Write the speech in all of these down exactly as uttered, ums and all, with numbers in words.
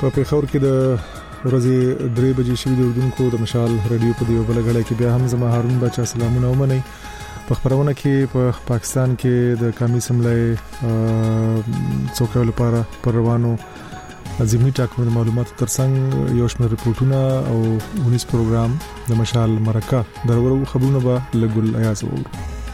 په پیښور کې د ورځې درې بجې شوې د اردوونکو د مشال رادیو په دیو بل غړې کې بیا هم زما هارون بچا سلامونه ومني. په خبرونه کې په پا پاکستان کې د قومي سملې څوکۍ لپاره پر روانو ضمني ټاکنو معلوماتو ترڅنګ یو شمېر ریپورتونه او ونیس پروګرام د مشال مرکه درورو خبرونه به لګول ایاز وو.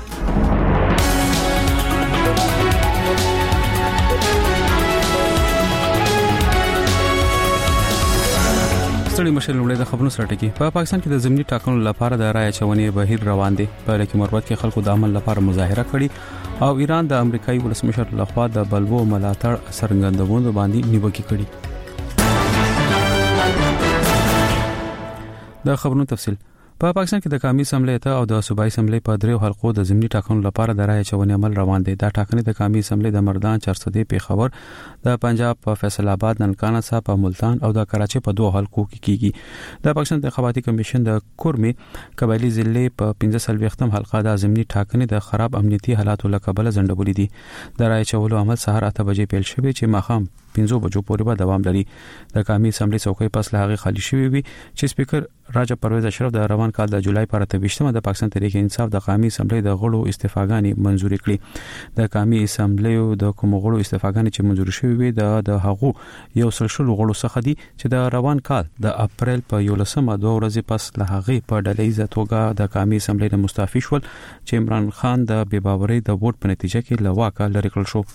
ستړي مشر لوړې د خبرونو سره ټکی په پاکستان کې د ضمني ټاکنو لپاره د رایې چونې بهیر روان دي. په لکه مروت کې خلکو د عمل لپاره مظاهره کړې او ایران د امریکایي ولسمشر لخوا د بلوو ملاتړ څرګندونو باندې نیوکه کړې. د خبرونو تفصیل په پاکستان کې د قومي اسمبلی ته او د صوبایي اسمبلی په دریو حلقو د ضمني ټاکنو لپاره د رایې چونې عمل روان دي. دا ټاکنې د قومي اسمبلی د مردان چارسدې پیښور د پنجاب په فیصل آباد ننکانه صاحب په ملتان او د کراچي په دوه حلقو کې کیږي. د پاکستان د انتخاباتي کمیشن د کورمي قبایلی ضلع په پنځه سلويختم حلقه د ضمني ټاکنې د خراب امنیتي حالاتو له کبله ځنډولې دي. د رایې چولو عمل سهار اته بجې پیل شوی چې ماخام پنځو بجو پورې به دوام لري. د قومي اسمبلی څوکۍ پس له هغه خالی شوی وي چې سپیکر راجا پرویز اشرف د روان کال د جولای پر اته ویشتمه د پاکستان تحریک انصاف د قومي اسمبلی د غړو استعفاګانې منزوري کړې. د قومي اسمبلی د کوم غړو استعفاګانې چې منزوري شوی وي د د هغو یو سلشل غړو څخه دي چې د روان کال د اپریل په یولسمه دوه ورځې پس له هغه په ډلهیزه توګه د قومي اسمبلی نه مستعفي شول چې عمران خان د بې باورۍ د ووټ په نتیجه کې له واکه لرې کړل شو.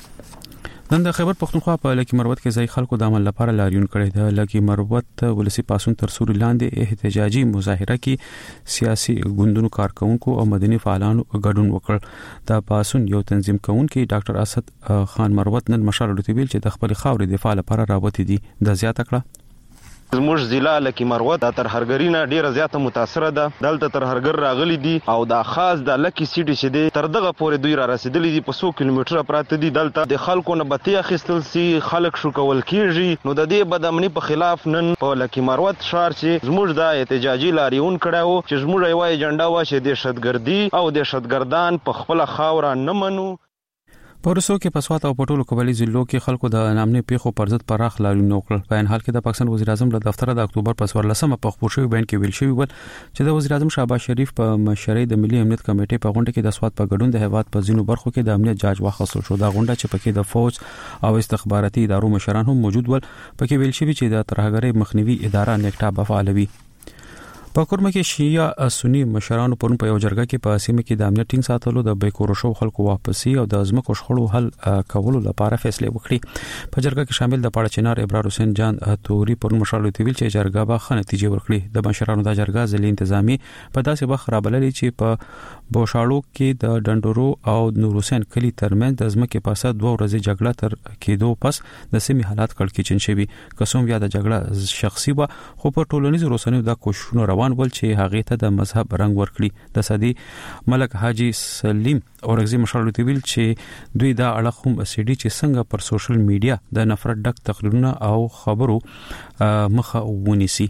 نن د خیبر پختونخوا په لکی مروت کې ځای خلکو د عمل لپاره لاریون کړی. د لکی مروت ولسی پاسون تر سوري لاندې احتجاجي مظاهره کې سیاسي ګوندونو کارکونکو او مدني فعالانو ګډون وکړ. د پاسون یو تنظیم کوونکی ډاکټر اسد خان مروت نن مشال لوتیبل چې د خپل خاورې دفاع لپاره راوتی دي د زیاته کړه. زموږ ضلع لکه مروت تر هرګرینا ډیره زیاته متاثره ده. دلته تر هرګر راغلي دي او دا خاص د لکی سیټي چې دی تر دغه پورې دوی را رسیدلي دي. په څو کیلومتره پراته دي. دلته د خلکو نه بتی اخیستل سي خلک شو کول کیږي. نو د دې بدامني په خلاف نن په لکی مروت شهر چې زموږ د احتجاجي لاریون کړو چې زموږ یو ایجنډا و چې د دهشتګردي او دهشتګردان په خپل خاور نه منو. پورسو کې پسوات او پټولو قبایلی ضلعو کې خلکو د نامنې پیښو پر ضد پراخ لاریون وکړ. په ان حال کې د پاکستان وزیر اعظم له دفتر د اکتوبر په څوارلسمه په خبر شوی بیان کې ویل شوی و چې د وزیر اعظم شهباز شریف په مشرۍ د ملي امنیت کمیټې په غونډه کې د سواد په ګډون د هیواد په ځینو برخو کې د امنیت جاج واخیستل شو. دا غونډه چې پکې د فوج او استخباراتي ادارو مشران هم موجود ول. پکې ویل شوی چې د ترهګرۍ مخنیوي اداره نیکټا به فعالوي. په کورمه کې شیعه سنی مشرانو پرون په یو جرګه کې په سیمه کې د امنیت ټینګ ساتلو د بیکورو شو خلکو واپسی او د ازمکو شخړو حل کولو لپاره فیصله وکړي. په جرګه کې شامل د پاړه چنار ابرار حسین جان توري پرون مشرانو ته ویل چې جرګه به ښه نتیجه ورکړي. د مشرانو د جرګه ځلې انتظامی په داسې وخت خرابللې چې په بوشاړو کې د ډنډورو او نور حسین کلی ترمن د ازمکه په اساس دوه ورځې جګړه تر کېدو پس د سیمې حالات کړکېچن شوي. قسم یا د جګړه شخصي و خو په ټولنیزو رسنیو د کوششونو روان ول چې هغه ته د مذهب رنگ ورکړي. د سدي ملک حاجی سلیم اورغزي مشرلو ته ویل چې دوی دا اړه هم سړي چې څنګه پر سوشل میډیا د نفرت ډک تقریرونه او خبرو مخه ونیسي.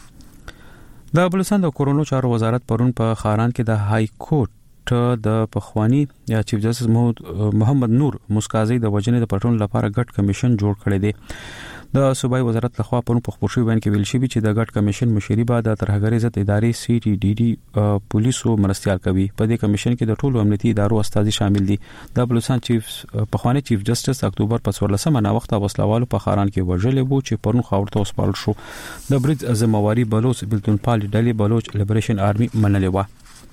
د بلوچستان د کورونو چارو وزارت پرون په خاران کې د های کورټ د پخوانی یا چیف جسټس محمد نور مسکازي د وجنې د پټون لپاره ګډ کمیشن جوړ کړی دی. د صوبایي وزارت لخوا پرون په خبرشوي بیان کې ویل شوی چې د ګډ کمیشن مشري به د ترهګرۍ ضد ادارې سی ټي ډي ډي پولیسو مرستيال کوي. په دې کمیشن کې د ټولو امنیتي ادارو استازي شامل دي. د بلوچستان چیف پخوانی چیف جسټس اکتوبر په څوارلسمه نا وخت وسلوالو په خاران کې وژل وو چې پرون خاورته وسپارل شو. د برید ازمواري بلوچ بلتون پالي ډلې بلوچ لیبریشن آرمي منلې و.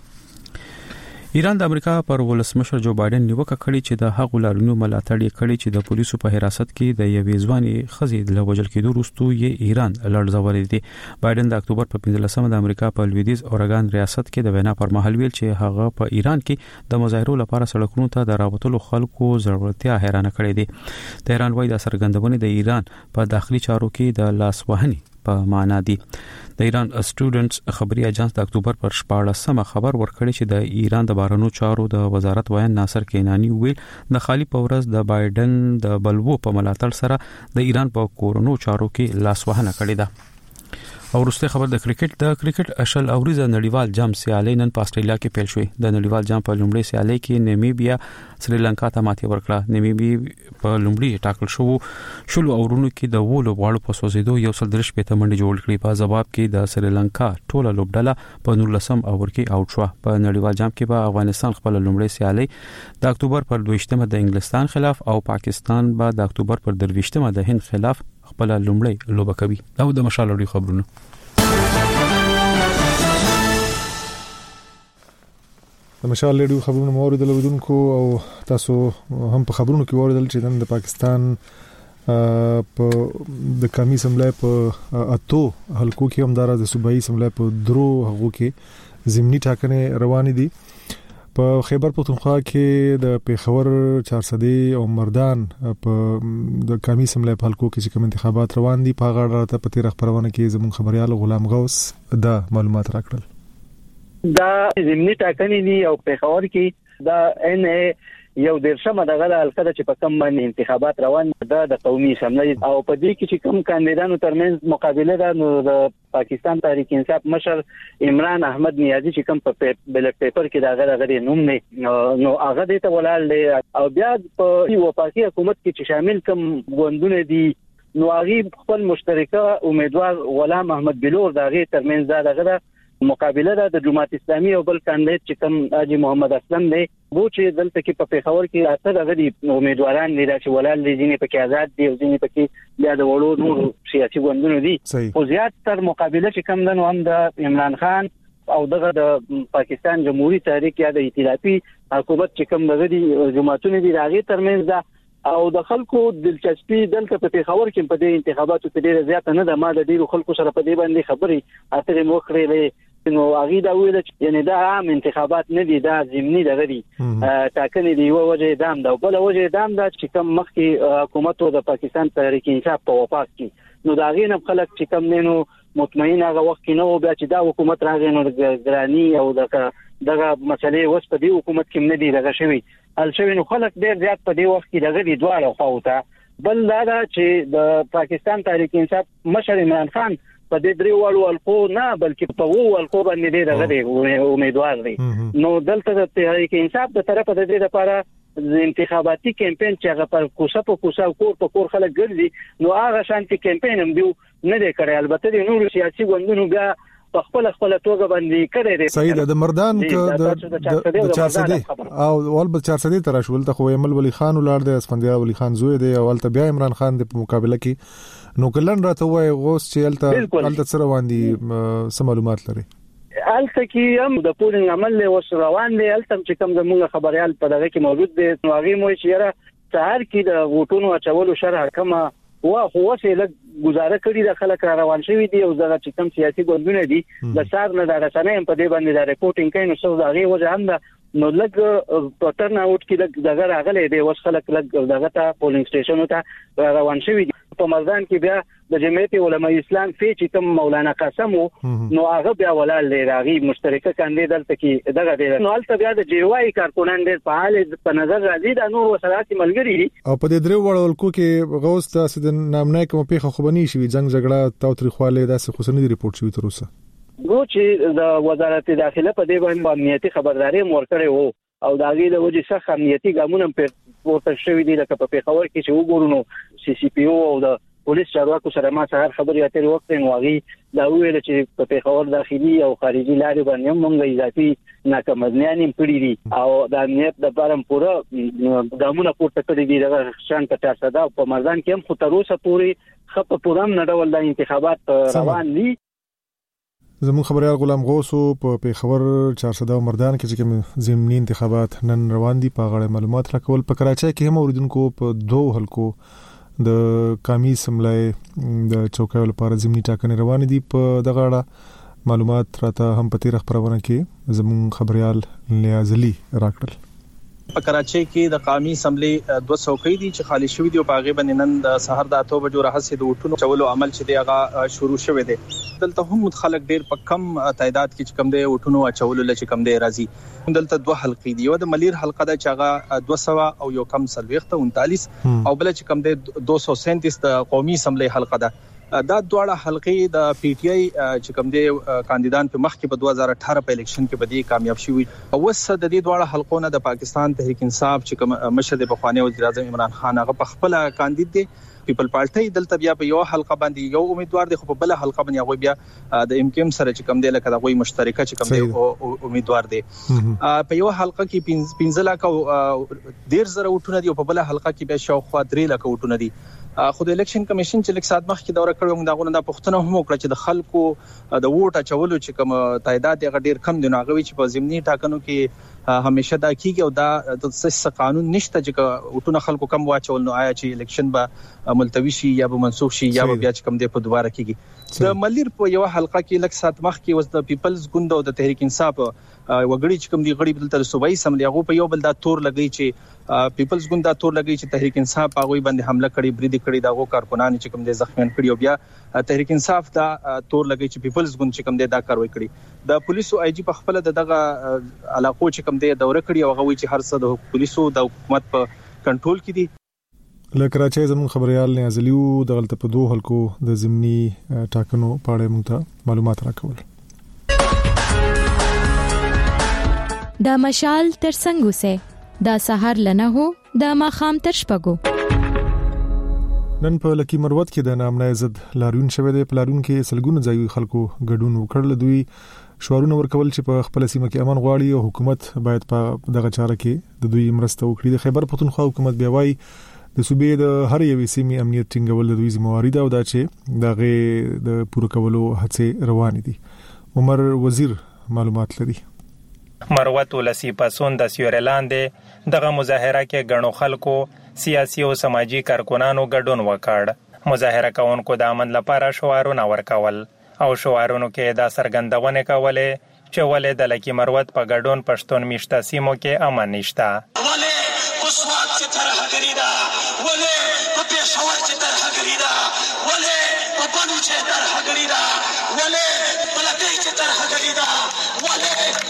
ایران د امریکا پر ولسمشر جو بایدن نیوکه کړې چې د هغو لارونو ملاتړ یې کړی چې د پولیسو په حراست کې د یوې ځوانې ښځې د وژل کېدو وروسته یې ایران لړزولې دي. بایدن د اکتوبر په پنځلسمه د امریکا په لویدیځ اورګان ریاست کې د وینا پر مهال ویل چې هغه په ایران کې د مظاهرو لپاره سړکونو ته د راوتلو خلکو ضرورتیا حیرانه کړې دي. تهران وايي د سرګندونې د ایران په داخلي چارو کې د لاسوهنې په معنا دي. د ایران سټوډنټس خبري اژانس د اکتوبر پر شپاړلسمه خبر ورکړی چې د ایران د بهرنیو چارو د وزارت وایي ناصر کینانی ویل د خالی پورز د بایدن د بلوو په ملاتړ سره د ایران په کورونو چارو کې لاسوهنه کړې ده. او وروسته خبر د کرکټ د کرکټ اشل اوریزه نړیوال جام سیالي نن په استرالیا کې پیل شوې. د نړیوال جام په لومړي سیالي کې نیمیبیا سریلانکا ته ماتې ورکړه. نیمیبیا په لومړي ټاکل شو شلو اورونو کې د وولو غواړو په سوزیدو یو سل درش په تمنډ جوړ کړی. په جواب کې د سریلانکا ټوله لوبډله په نولسم اور کې اوټ شو. په نړیوال جام کې به افغانستان خپل لومړي سیالي د اکتوبر پر دویشتمه د انګلستان خلاف او پاکستان به د اکتوبر پر درویشتمه د هند خلاف خپل لومړی لوبه کوي. دا د مشال لري خبرونه. د مشال لري خبرونه مورید لودونکو او تاسو هم په خبرونو کې اوریدل چې نن د پاکستان په د قومي اسمبلی په اتو حلقو کې همدارا د صوبایي اسمبلی په درو هغو کې ضمني ټاکنې روانې دي. په خیبر پختونخوا کې د پیښور چارسدي او مردان په د قومي اسمبلی په حلقو کې چې کوم انتخابات روان دي په غاړه راته په تیر خبرونه کې زموږ خبريال غلام غوث دا معلومات راکړل. دا ضمني ټاکنې دي او پیښور کې دا ان یو درشمه دغه حلقه چې په کوم باندې انتخابات روان ده د قومي اسمبلی او په دې کې چې کوم کاندیدانو ترمنځ مقابله ده نو د پاکستان تحریک انصاف مشر عمران احمد نیازی چې کوم په بیلټ پیپر کې دغه غړي نوم نه نو هغه دې ته ولال او بیا په وفاقي حکومت کې چې شامل کوم غوندونه دي نو هغه خپل مشترکه امیدوار غلام احمد بلور دغه ترمنځ دغه مقابله ده د جماعت اسلامي او بل کاندید چې کوم حاجی محمد اسلم دی وو چې دلته کې په پیښور کې اته دغه امیدواران دي چې ولال دي ځینې پکې آزاد دي او ځینې پکې بیا د وړو نور سیاسي ګوندونو دي. خو زیات تر مقابله چې کوم ده نو هم د عمران خان او دغه د پاکستان جمهوریت تحریک یا د ائتلافي حکومت چې کوم دغه دي جماعتونه دي هغه ترمنځ ده او د خلکو دلچسپي دلته په پیښور کې په دې انتخاباتو کې ډیره زیاته نه ده. ما د ډیرو خلکو سره په دې باندې خبرې اترې مو کړې نو هغه دا ویل چې یعنی دا عام انتخابات نه دي دا ضمني دغه دي ټاکنې دی یو وجه دام دا بل وجه دام دا چې کوم مخکې حکومت او د پاکستان تحریک انصاف په وفاق کې نو دا غینه خلک چې کوم نه نو مطمئن هغه وخت کې نو بیا چې دا حکومت راغی نو ګرانی او دغه دغه مسلې وس په دې حکومت کې نه دی دغه شوی ال شوی نو خلک ډیر زیات په دې وخت کې دغه دي دواړه خواوته بل دا چې د پاکستان تحریک انصاف مشر عمران خان په دې درې وړو الکو نه بلکې په وو الکو باندې دې دغه امیدوار دي نو دلته د تحریک انصاف د طرفه د دې لپاره انتخاباتي کمپاین چې هغه پر کوڅه په کوڅه کور په کور خلک ګرځي نو هغه شانتي کمپاین هم دی نه دی کړی. البته د نورو سیاسي ګوندونو بیا په خپل خپل توګه باندې کړی دی. صحیح ده. د مردان ک د چارسدي او ول بل چارسدي تر شول ته خو ایمل ولی خان ولر د اسفندیار ولی خان زوی دی او ولته بیا عمران خان د مقابله کې نو کلن راته وای غوس چې الته الته سره باندې سم معلومات لري. الته کې هم د پولینګ عمل له وس روان دی الته چې کوم زموږ خبريال په دغه کې موجود دي نو هغه مو چې را سهار کې د غوټونو اچولو شرح کما وا خو وسه له گزاره کړی د خلک را روان شوی دی او دغه چې کوم سیاسي ګوندونه دي د سار نه د رسنۍ په دې باندې د ریپورتینګ کوي نو څو دغه وجه هم نو لګ پټرن اوټ کې دغه راغلي دی وس خلک لګ دغه ته پولینګ سټیشن ته روان شوی دي. په مردان کې بیا د جمعیت علماء اسلام فی چې کوم مولانا قاسم نو هغه بیا ولال لري مشترکه کاندید دلته کې دغه دی نو البته بیا د جیوای کارکونان ډېر فعال په نظر راځي د نور وسرات ملګری او په دې درو وړول کو کې غوث تاسو د نامنه کوم پیښه خو بنی شي جنگ جګړه تاوتریخواله داسې خصوصي ریپورت شوی تر اوسه نو چې د وزارت داخله په دې باندې امنیتي خبرداري ورکړې وو او دا غي د وجه څخه امنیتي ګامونه په ورته شوی دي لکه په پیښور کې چې وګورونو سی سی پی او او د پولیس چارواکو سره ما سره خبرې اترې وکړې نو هغه دا ویل چې په پیښور داخلي او خارجي لارې باندې موږ اضافي ناکمزنیان پړې دي او د امنیت د لپاره پوره ګامونه پورته کړی دي د شان په تاسو په مردان کې هم خو تر اوسه پورې خپ پورم نه ډول د انتخابات روان دي. زموږ خبريال غلام غوث په پیښور چارسده او مردان کې چې کوم ضمني انتخابات نن روان دي په غاړه معلومات راکول. په کراچۍ کې هم اوریدونکو په دوه حلقو د قومي اسمبلی د چوکیو لپاره ضمني ټاکنې روان دي. په دغه اړه معلومات راته هم په تیر خبرونه کې زموږ خبريال نیاز علي راکړل. په کراچۍ کې د قومي اسمبلی دوه څوکۍ دي چې خالي شوې دي او په هغه باندې نن د سحر د اته بجو راهسې د وټونو چولو عمل چې دی هغه شروع شوی دی. دلته هم خلک ډېر په کم تعداد کې چې کم دی وټونو چولو لچ کم دی راځي. دلته دوه حلقې دي یو د ملیر حلقه ده چې هغه دوه سوه او یو کم سلويخت انتالیس او بل چې کم دی دوه سوه سینتیس د قومي اسمبلی حلقه ده دا دواړه حلقې د پی ټ آی چې کوم دی کاندیدان په مخ کې په دوه هزار اټھارہ په الیکشن کې بدی کامیاب شوی او وس د دې دواړه حلقونو د پاکستان تحریک انصاف چې کوم مشر د بخوانی وزیر اعظم عمران خان هغه په خپل کاندید دی پیپل پارټي دلته بیا په یو حلقه باندې یو امیدوار دی خو په بل حلقه باندې هغه بیا د امکم سره چې کوم دی لکه دغه مشترکه چې کوم دی امیدوار دی په یو حلقه کې پنځه لک او ډیر زره وټونه دی او په بل حلقه کې بیا شاوخوا درې لک وټونه دي خو د الیکشن کمیشن چې لکه سات مخ کې دوره کړو موږ دغه د پښتنو هم وکړه چې د خلکو د ووټ اچولو چې کوم تعداد یې ډیر کم دی نو هغه چې په ضمني ټاکنو کې همیشه دا کیږي او دا د څه قانون نشته چې وټونه خلکو کم واچول نو آیا چې الیکشن به ملتوي شي یا به منسوخ شي یا به بیا چې کم دی په دوباره کیږي د ملیر په یو حلقه کې لکه سات مخ کې وس د پیپلز ګوند او د تحریک انصاف وګړي چې کوم دی غړي بدلته صوبایي سملي هغه په یو بل دا تور لګي چې پیپلز ګوند دا تور لګي چې تحریک انصاف هغه باندې حمله کړي بریدي کړي دا غو کارکونان چې کوم دي زخمیان کړي او بیا تحریک انصاف دا تور لګي چې پیپلز ګوند چې کوم دي دا کاروي کړي د پولیسو آی جی په خپل دغه علاقو چې کوم دي دوره کړي او هغه وی چې هر څه د پولیسو د حکومت په کنټرول کې دي له کراچۍ زمون خبريال نه ازلیو د غلط په دوه حلقو د ضمني ټاکنو په اړه موږ معلومات راکول دا مشال تر څنګه سه دا سحر لنه هو دا ماخام تر شپګو نن په لکی مروت کې د نامنه عزت لاریون شوه د پلارون کې سلګونو ځایي خلکو ګډون وکړل دوی شوارونه ورکول چې په خپل سیمه کې امن غواړي او حکومت باید په دغه چاره کې د دوی مرسته وکړي د خیبر پښتونخوا حکومت بیا وايي د صوبې د هر یوې سیمې امنیت ټینګول د دوی ذمہواری ده او دا چې دغه د پوره کولو هڅې روان دي عمر وزیر معلومات لري مروت ولسی پسون د سیورلاندې دغه مظاهره کې غنو خلکو سیاسي او سماجی کارکونانو ګډون وکړ مظاهره کوونکو د امن لپاره شعارونه ورکول او شعارونو کې دا څرګندونه کوله چې ولې د لکی مروت په ګډون پښتون میشته سیمو کې امن نشته ولې کوسوات چې طرح کړی دا ولې په پېښور چې طرح کړی دا ولې په بنو چې طرح کړی دا ولې په لکۍ چې طرح کړی دا ولې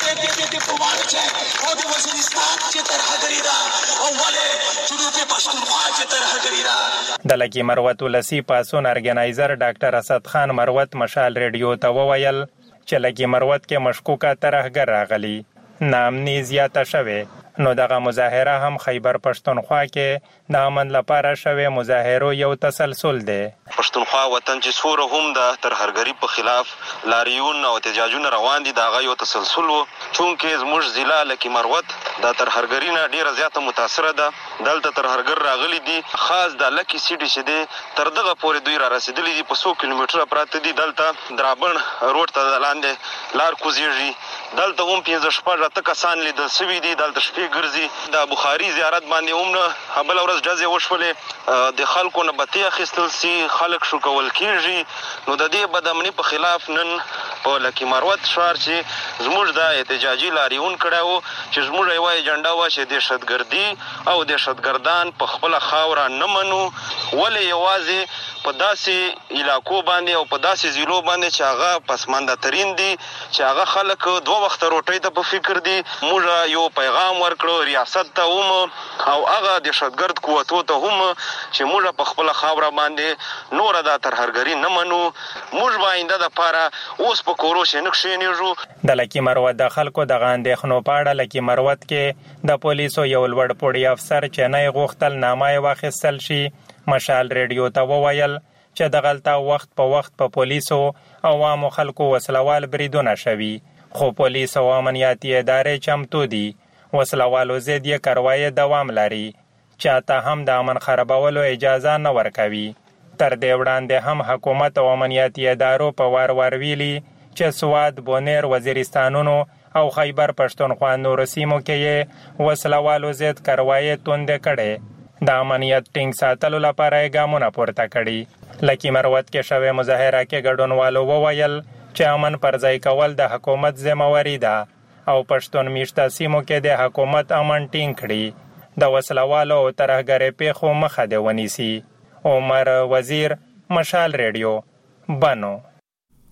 د پوان چې او د وزیرستان چې طرح کړی دا او ولې جنوبي پښتونخوا چې طرح کړی دا د لکی مروت ولسی پاسون ارګنایزر ډاکټر اسد خان مروت مشال ریډیو ته وویل چې لکی مروت کې مشکوکه طرحګر راغلی نامني زیاته شوه نو دغه مظاهره هم خیبر پښتونخوا کې د امن لپاره شوه مظاهرو یو تسلسل دی پښتونخوا وطن چې سوره هم د ترهرګری په خلاف لاریون او احتجاجونه روان دي دا غو تسلسل وو چونکه زموږ ضلع لکی مروت د ترهرګری نه ډیره زیاته متاثره ده دلته ترهرګر راغلي دي خاص د لکی سیټي شه دي تر دغه پورې دوی را رسیدلي دي په څو کیلومتره پراته دي دلته درابن روډ ته لاندې لار کوزيږي دلته هم پنځه شپږ اته کسان لیدل شوي دي دلته شپې ګرځي د بخاري زیارت باندې هم نه بل ورځ جزې وشولې د خلکو نه بتی اخیستل سي خلک شو کول کیږي نو د دې بدامني په خلاف نن په لکی مروت شهر چې زموږ د احتجاجي لاریون کړو چې زموږ یو ایجنډا و چې دهشتګردي او دهشتګردان په خپل خاور نه منو ولې یوازې په داسې علاقو باندې او په داسې ضلعو باندې چې هغه پسمانده ترين دي چې هغه خلک دوه وخت روټي ته په فکر دي موږ یو پیغام ورکړو ریاست ته هم او هغه دهشتګرد قوتو ته هم چې موږ په خپل خاور باندې نور د ترهرګری نه منو موږ باندې د پاره اوس په کوروش نه کښینیږو د لکی مروت د خلکو د غاندې خنو پاړه لکی مروت کې د پولیسو یو لوړ پوړی افسر چې نه غوښتل نامه واخیستل شي مشال ریډیو ته وویل چې د غلطه وخت په وخت په پولیسو او عامو خلکو وسلوال بریدونه شوي خو پولیس او امنیتي ادارې چمتو دي وسلوالو ضد یې کاروایی دوام لري چاته هم د امن خرابولو اجازه نه ورکوي تر دې وړاندې هم حکومت او امنیتي ادارو په وار وار ویلي چې سواد بونیر وزیرستانونو او خیبر پښتونخوا نور سیمو کې وسلوالو ضد کاروایی توند کړي د امنیت ټینګ ساتلو لپاره ګامونه پورته کړي لکی مروت کې شوه مظاهره کې ګډونوالو وویل چې امن پر ځای کول د حکومت ذمہواری ده او پښتون میشته سیمو کې د حکومت امن ټینګ کړي د وسلوالو او ترهګرۍ پیښو مخه دی ونیسي عمر وزیر مشال ریډیو بنو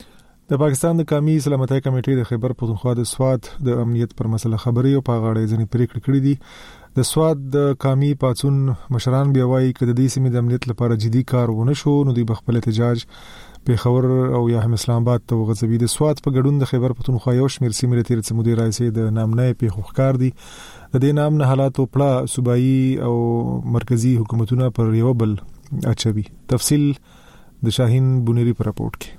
د پاکستان د قومي سلامتۍ کمیټې د خیبر پښتونخوا د سواد د امنیت پر مسله خبري او په غاړه ځنې پریکړه کړې دي. د سواد د قومي پاتون مشران بیا وایي چې د دې سیمې د امنیت لپاره جدي کار ونه شو نو دوی بخپل احتجاج پیښور او یا هم اسلام آباد ته وغځوي. د سواد په ګډون د خیبر پښتونخوا یو شمېر سیمې لري چې مدیر رئیس د نامنې پیښو ښکار دي. د دې نام نه حالاتو پړه صوبایي او مرکزی حکومتونه پر یو بل اچوي. تفصیل د شاهین بونيري پر راپورټ کې.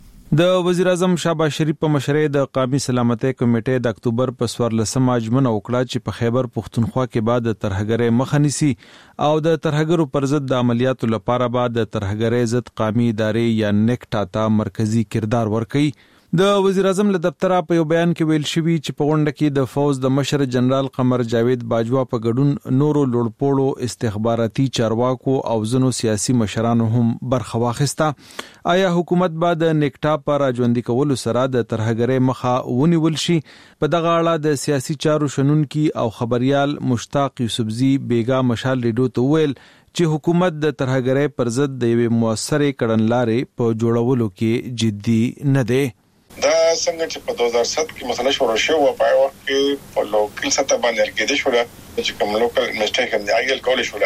د وزیر اعظم شهباز شریف په مشرۍ د قومي سلامتۍ کمیټې د اکتوبر په څوارلسمه اجمنه وکړه چې په خیبر پښتونخوا کې بعد ترهګرۍ مخه نیسي او د ترهګرو پر ضد د عملیاتو لپاره بعد د ترهګرۍ ضد قومي ادارې یا نیکټا ته مرکزی کردار ورکړي. د وزیر اعظم له دفتره په یو بیان کې ویل شوی چې په غونډه کې د فوز د مشر جنرال قمر جاوید باجوا په ګډون نورو لوړپوړو استخباراتي چارواکو او ځینو سیاسي مشرانو هم برخه واخیسته. آیا حکومت به د نیکټا پر راجوندي کولو سره د ترهګرۍ مخه ونیول شي؟ په دغه اړه د سیاسي چارو شنونکي او خبريال مشتاق یوسفزي بیگا مشال ریډیو ته ویل چې حکومت د ترهګرۍ پر ضد د یوې موثرې کړنلارې په جوړولو کې جدي نه دی. دا څنګه چې په دوه هزار سات کې مسله شروع شو او په وخت کې په لوکل سطح باندې کې شو چې کوم لوکل انویسټیګیشن دی هغه کول شو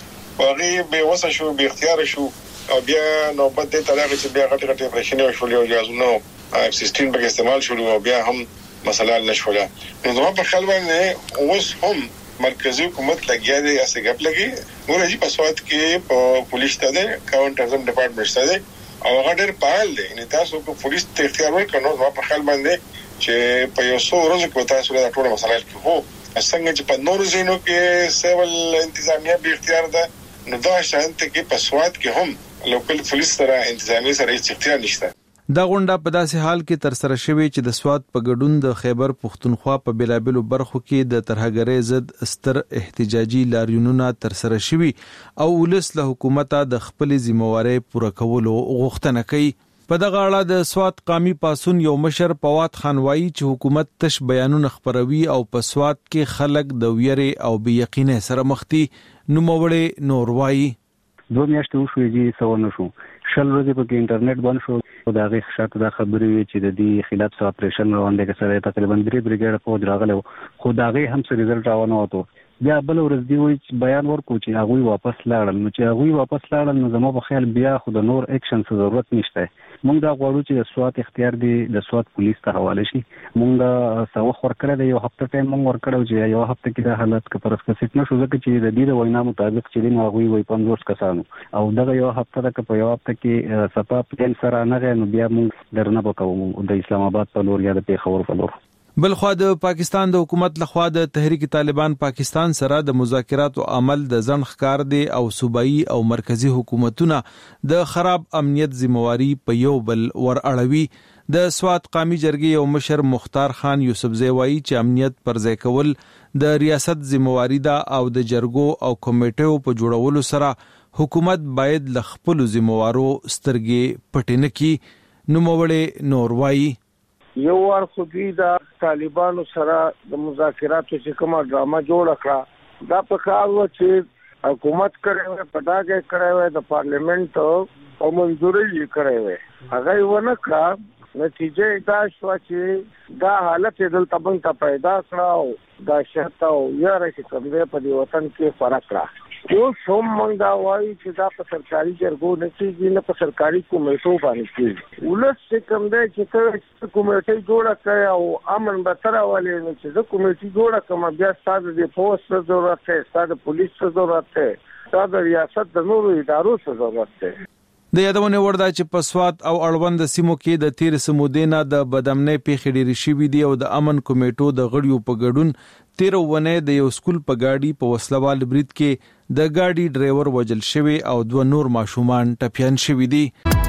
هغه به وسه شو به اختیار شو او بیا نوبت د طلاق چې بیا غټ غټ پرېشنې شو او جازونو اف سیکسټین به استعمال شو او بیا هم مسله نشوله. نو زما په خیال باندې اوس هم مرکزی حکومت لګیا دی اسه غپ لګي ورته په سواد کې په پولیس ته ده کاونټرزم ډپارټمنټ ته ده او هغه ډېر پال دی. ان تاسو په پولیس ته اختیار ورکړو نو په خیال باندې چې په یو څو ورځې کې تاسو له ټول مسایل کې وو څنګه چې په نورو ځینو کې سیول انتظامیه به اختیار ده نو دا شانت کې په سواد کې هم لوکل پولیس سره انتظامی سره هیڅ اختیار نشته. دا غونډه په داسې حال کې تر سره شوې چې د سواد په ګډون د خیبر پښتونخوا په بیلابلو برخو کې د ترهګرۍ ضد ستر احتجاجي لاریونونه تر سره شوي او ولس له حکومت د خپل ذمہوارۍ پوره کولو غوښتنه کوي. په دغه اړه د سواد قومي پاسون یو مشر پواد خان وایي چې حکومت تش بیانونه خبروي او په سواد کې خلک د ویرې او بې یقینۍ سره مخ دي. نوموړی نور وایي دوه میاشتې وشوې چې څه ونه شو شل ورځې په انټرنیټ باندې شو او دا غي شاته دا خبرې وي چې د دې خلاف څه اپریشن روان دي چې سره تقریبا درې بریګیډ فوج راغله خو دا غي هم څه ریزلټ راونه وته. بیا بل ورځ دی وي چې بیان ورکو چې هغه واپس لاړل نو چې هغه واپس لاړل نو زموږ په خیال بیا خو د نور اکشن څه ضرورت نشته. مونږ دا غواړو چې د سواد اختیار دی د سواد پولیس ته حواله شي. مونږ ساوخ ورکړل دی یو هفته ټایم مونږ ورکړو چې یو هفته کې د حالت کې پرسکسیټ نشو ځکه چې د دې د وینا مطابق چې دی هغه وي پنځوس کسانو او دغه یو هفته د په یو هفته کې صفا پلان سره نه نو بیا مونږ درنه وکړو د اسلام آباد په لور یا د پیښور په لور. بلخوا د پاکستان د حکومت لخوا د تحریک طالبان پاکستان سره د مذاکراتو عمل د ځن ښکار دی او صوبایي او مرکزی حکومتونه د خراب امنیت ذمہواری په یو بل ور اړوي. د سواد قومي جرګې یو مشر مختار خان یوسفزی وایي چې امنیت پر ځای کول د ریاست ذمہواری ده او د جرګو او کمیټو په جوړولو سره حکومت باید ل خپل ذمہوارو سترګې پټ نه کړي. نوموړی نور وایي یو ور خو دوی د طالبانو سره د مذاکراتو چې کومه ډرامه جوړ کړه دا په کار و چې حکومت کړي په داګه کړي د پارلیمنت او منځوري یې کړي هغه ونه کړه نتیجه دا شو چې دا حالت دلته باندې پیدا کړو دا شته او یاره چې کوم دی په دې وطن کې فرق را یو څوم مونږ دا وایي چې دا په سرکاري جرګو نه کېږي نه په سرکاري کمیټو باندې کېږي. ولس چې کوم دی چې ته کمیټې جوړه کړې او امن به تر ولې نه چې زه کمیټې جوړه کړم بیا ستاسو د پولیس څه ضرورت دی ستاسو د پولیس څه ضرورت دی ستاسو د ریاست د نورو ادارو څه ضرورت دی. د یادونه وردا چې په سواد او اړوند سیمو کې د تیر سمودینه د بدامنۍ پیښې ډېرې شوې دي او د امن کمیټو د غړیو په ګډون تیر ونه د یو سکول په گاډي په وسلوال برید کې د گاډي ډرایور وجل شوی او دوه نور ماشومان ټپيان شوی دي.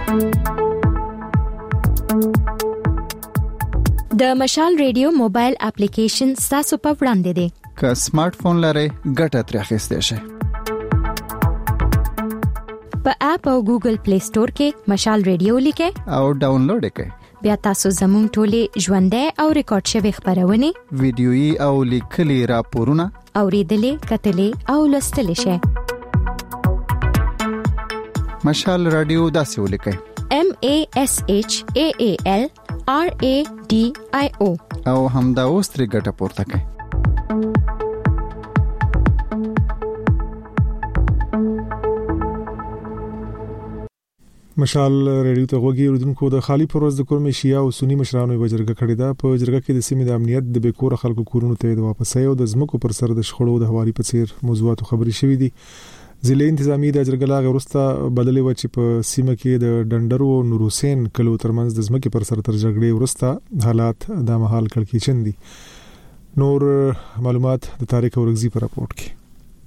د مشال ریډیو موبایل اپلیکیشن تاسو په وړاندې دی. که سمارټ فون لرئ ګټه ترې اخیستئ شئ. په اپ او ګوګل پلی سٹور کې مشال ریډیو لیکئ او ډاونلوډ کړئ. بیا تاسو زموږ ټولې ژوندۍ او ریکارډ شوی خبرونه ویډیويي او لیکلي راپورونه اوریدلې کتلې او لوستلې شئ. مشال رادیو داسې ولیکئ M A S H A A L R A D I O او همدا اوس ترې ګټه پورته کړئ. مشال ریډیو ته غوږی اوریدونکو د خالی پروز د کورمې شیا او سنی مشرانو وجرګه کړې ده. په جرګه کې د سیمې د امنیت د بیکور خلکو کورونو ته د واپسې او د زمکو پر سر د شخړو د هواري په څیر موضوعاتو خبري شوې دي. ضلع انتظامی د جرګه لا غوسته بدلې و چې په سیمه کې د ډندرو نور حسین کلو ترمنځ د زمکې پر سر تر جګړې ورسته حالات د مهال کړکېچن دي. نور معلومات د تاریخ ورغزي په راپورټ کې.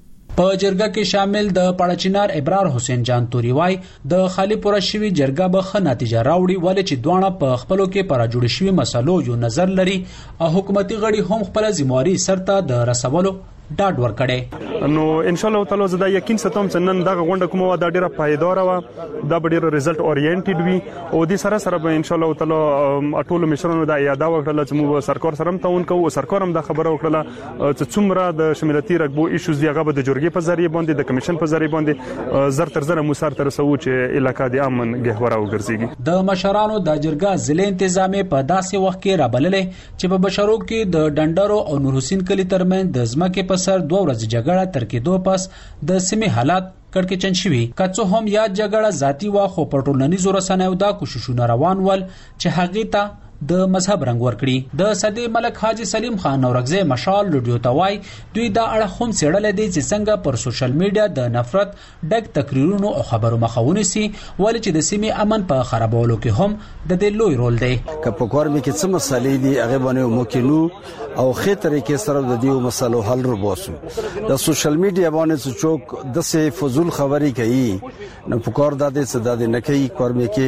په جرګه کې شامل د پړچینار ابرار حسین جان توري وای د خالی پوره شوی جرګه به ښه نتیجه راوړي ولې چې دوانه په خپلو کې پر جوړ شوی مسلو یو نظر لري او حکومتي غړي هم خپل ځمواري سرته د رسولو ډاډ ورکړي. نو ان شاء الله تعالی زدا یقین ستوم چې نن دغه غونډه کومه و دا ډیره پایدار و دا ډیره ریزلټ اورینټډ وي او د سره سره به ان شاء الله تعالی ټول مشرانو د یاد وکړل چې موږ سرکار سره متون کوو سرکار هم د خبره وکړه چې څومره د شمولتي رګبو ایشوز دی هغه به د جرګې په ذریعہ باندې د کمیشن په ذریعہ باندې زر تر زر مو سر تر سو چې علاقې د امن ګهوره وګرځيږي. د مشرانو د جرګه ضلع انتظامی په داسې وخت کې رابللې چې په بشرو کې د ډندرو او نور حسین کلی ترمن د زمکه په سر دوه ورځې جګړه تر کېدو پس د سیمې حالات کړکېچن شوي. که څه هم یاد جګړه ذاتي وا خو په ټولنیزو رسنیو دا کوششونه روان ول چې هغې ته د مذهب رنگ ورکړي. د صدې ملک حاجی سلیم خان اورغزه مشال رادیو توای دوی دا اړه هم سیړل دي چې څنګه پر سوشل میډیا د نفرت ډک تقریرونو او خبرو مخاوني سي ولې چې د سیمې امن په خرابولو کې هم د دې لوی رول دی. که په کور مې کې څه مسلې دي هغه باندې ممکنو او خې طریقې سره د دې مسلو حل ربوسو. د سوشل میډیا باندې څوک د څه فزول خبري کوي نو په کور د دې څه د نه کوي کور مې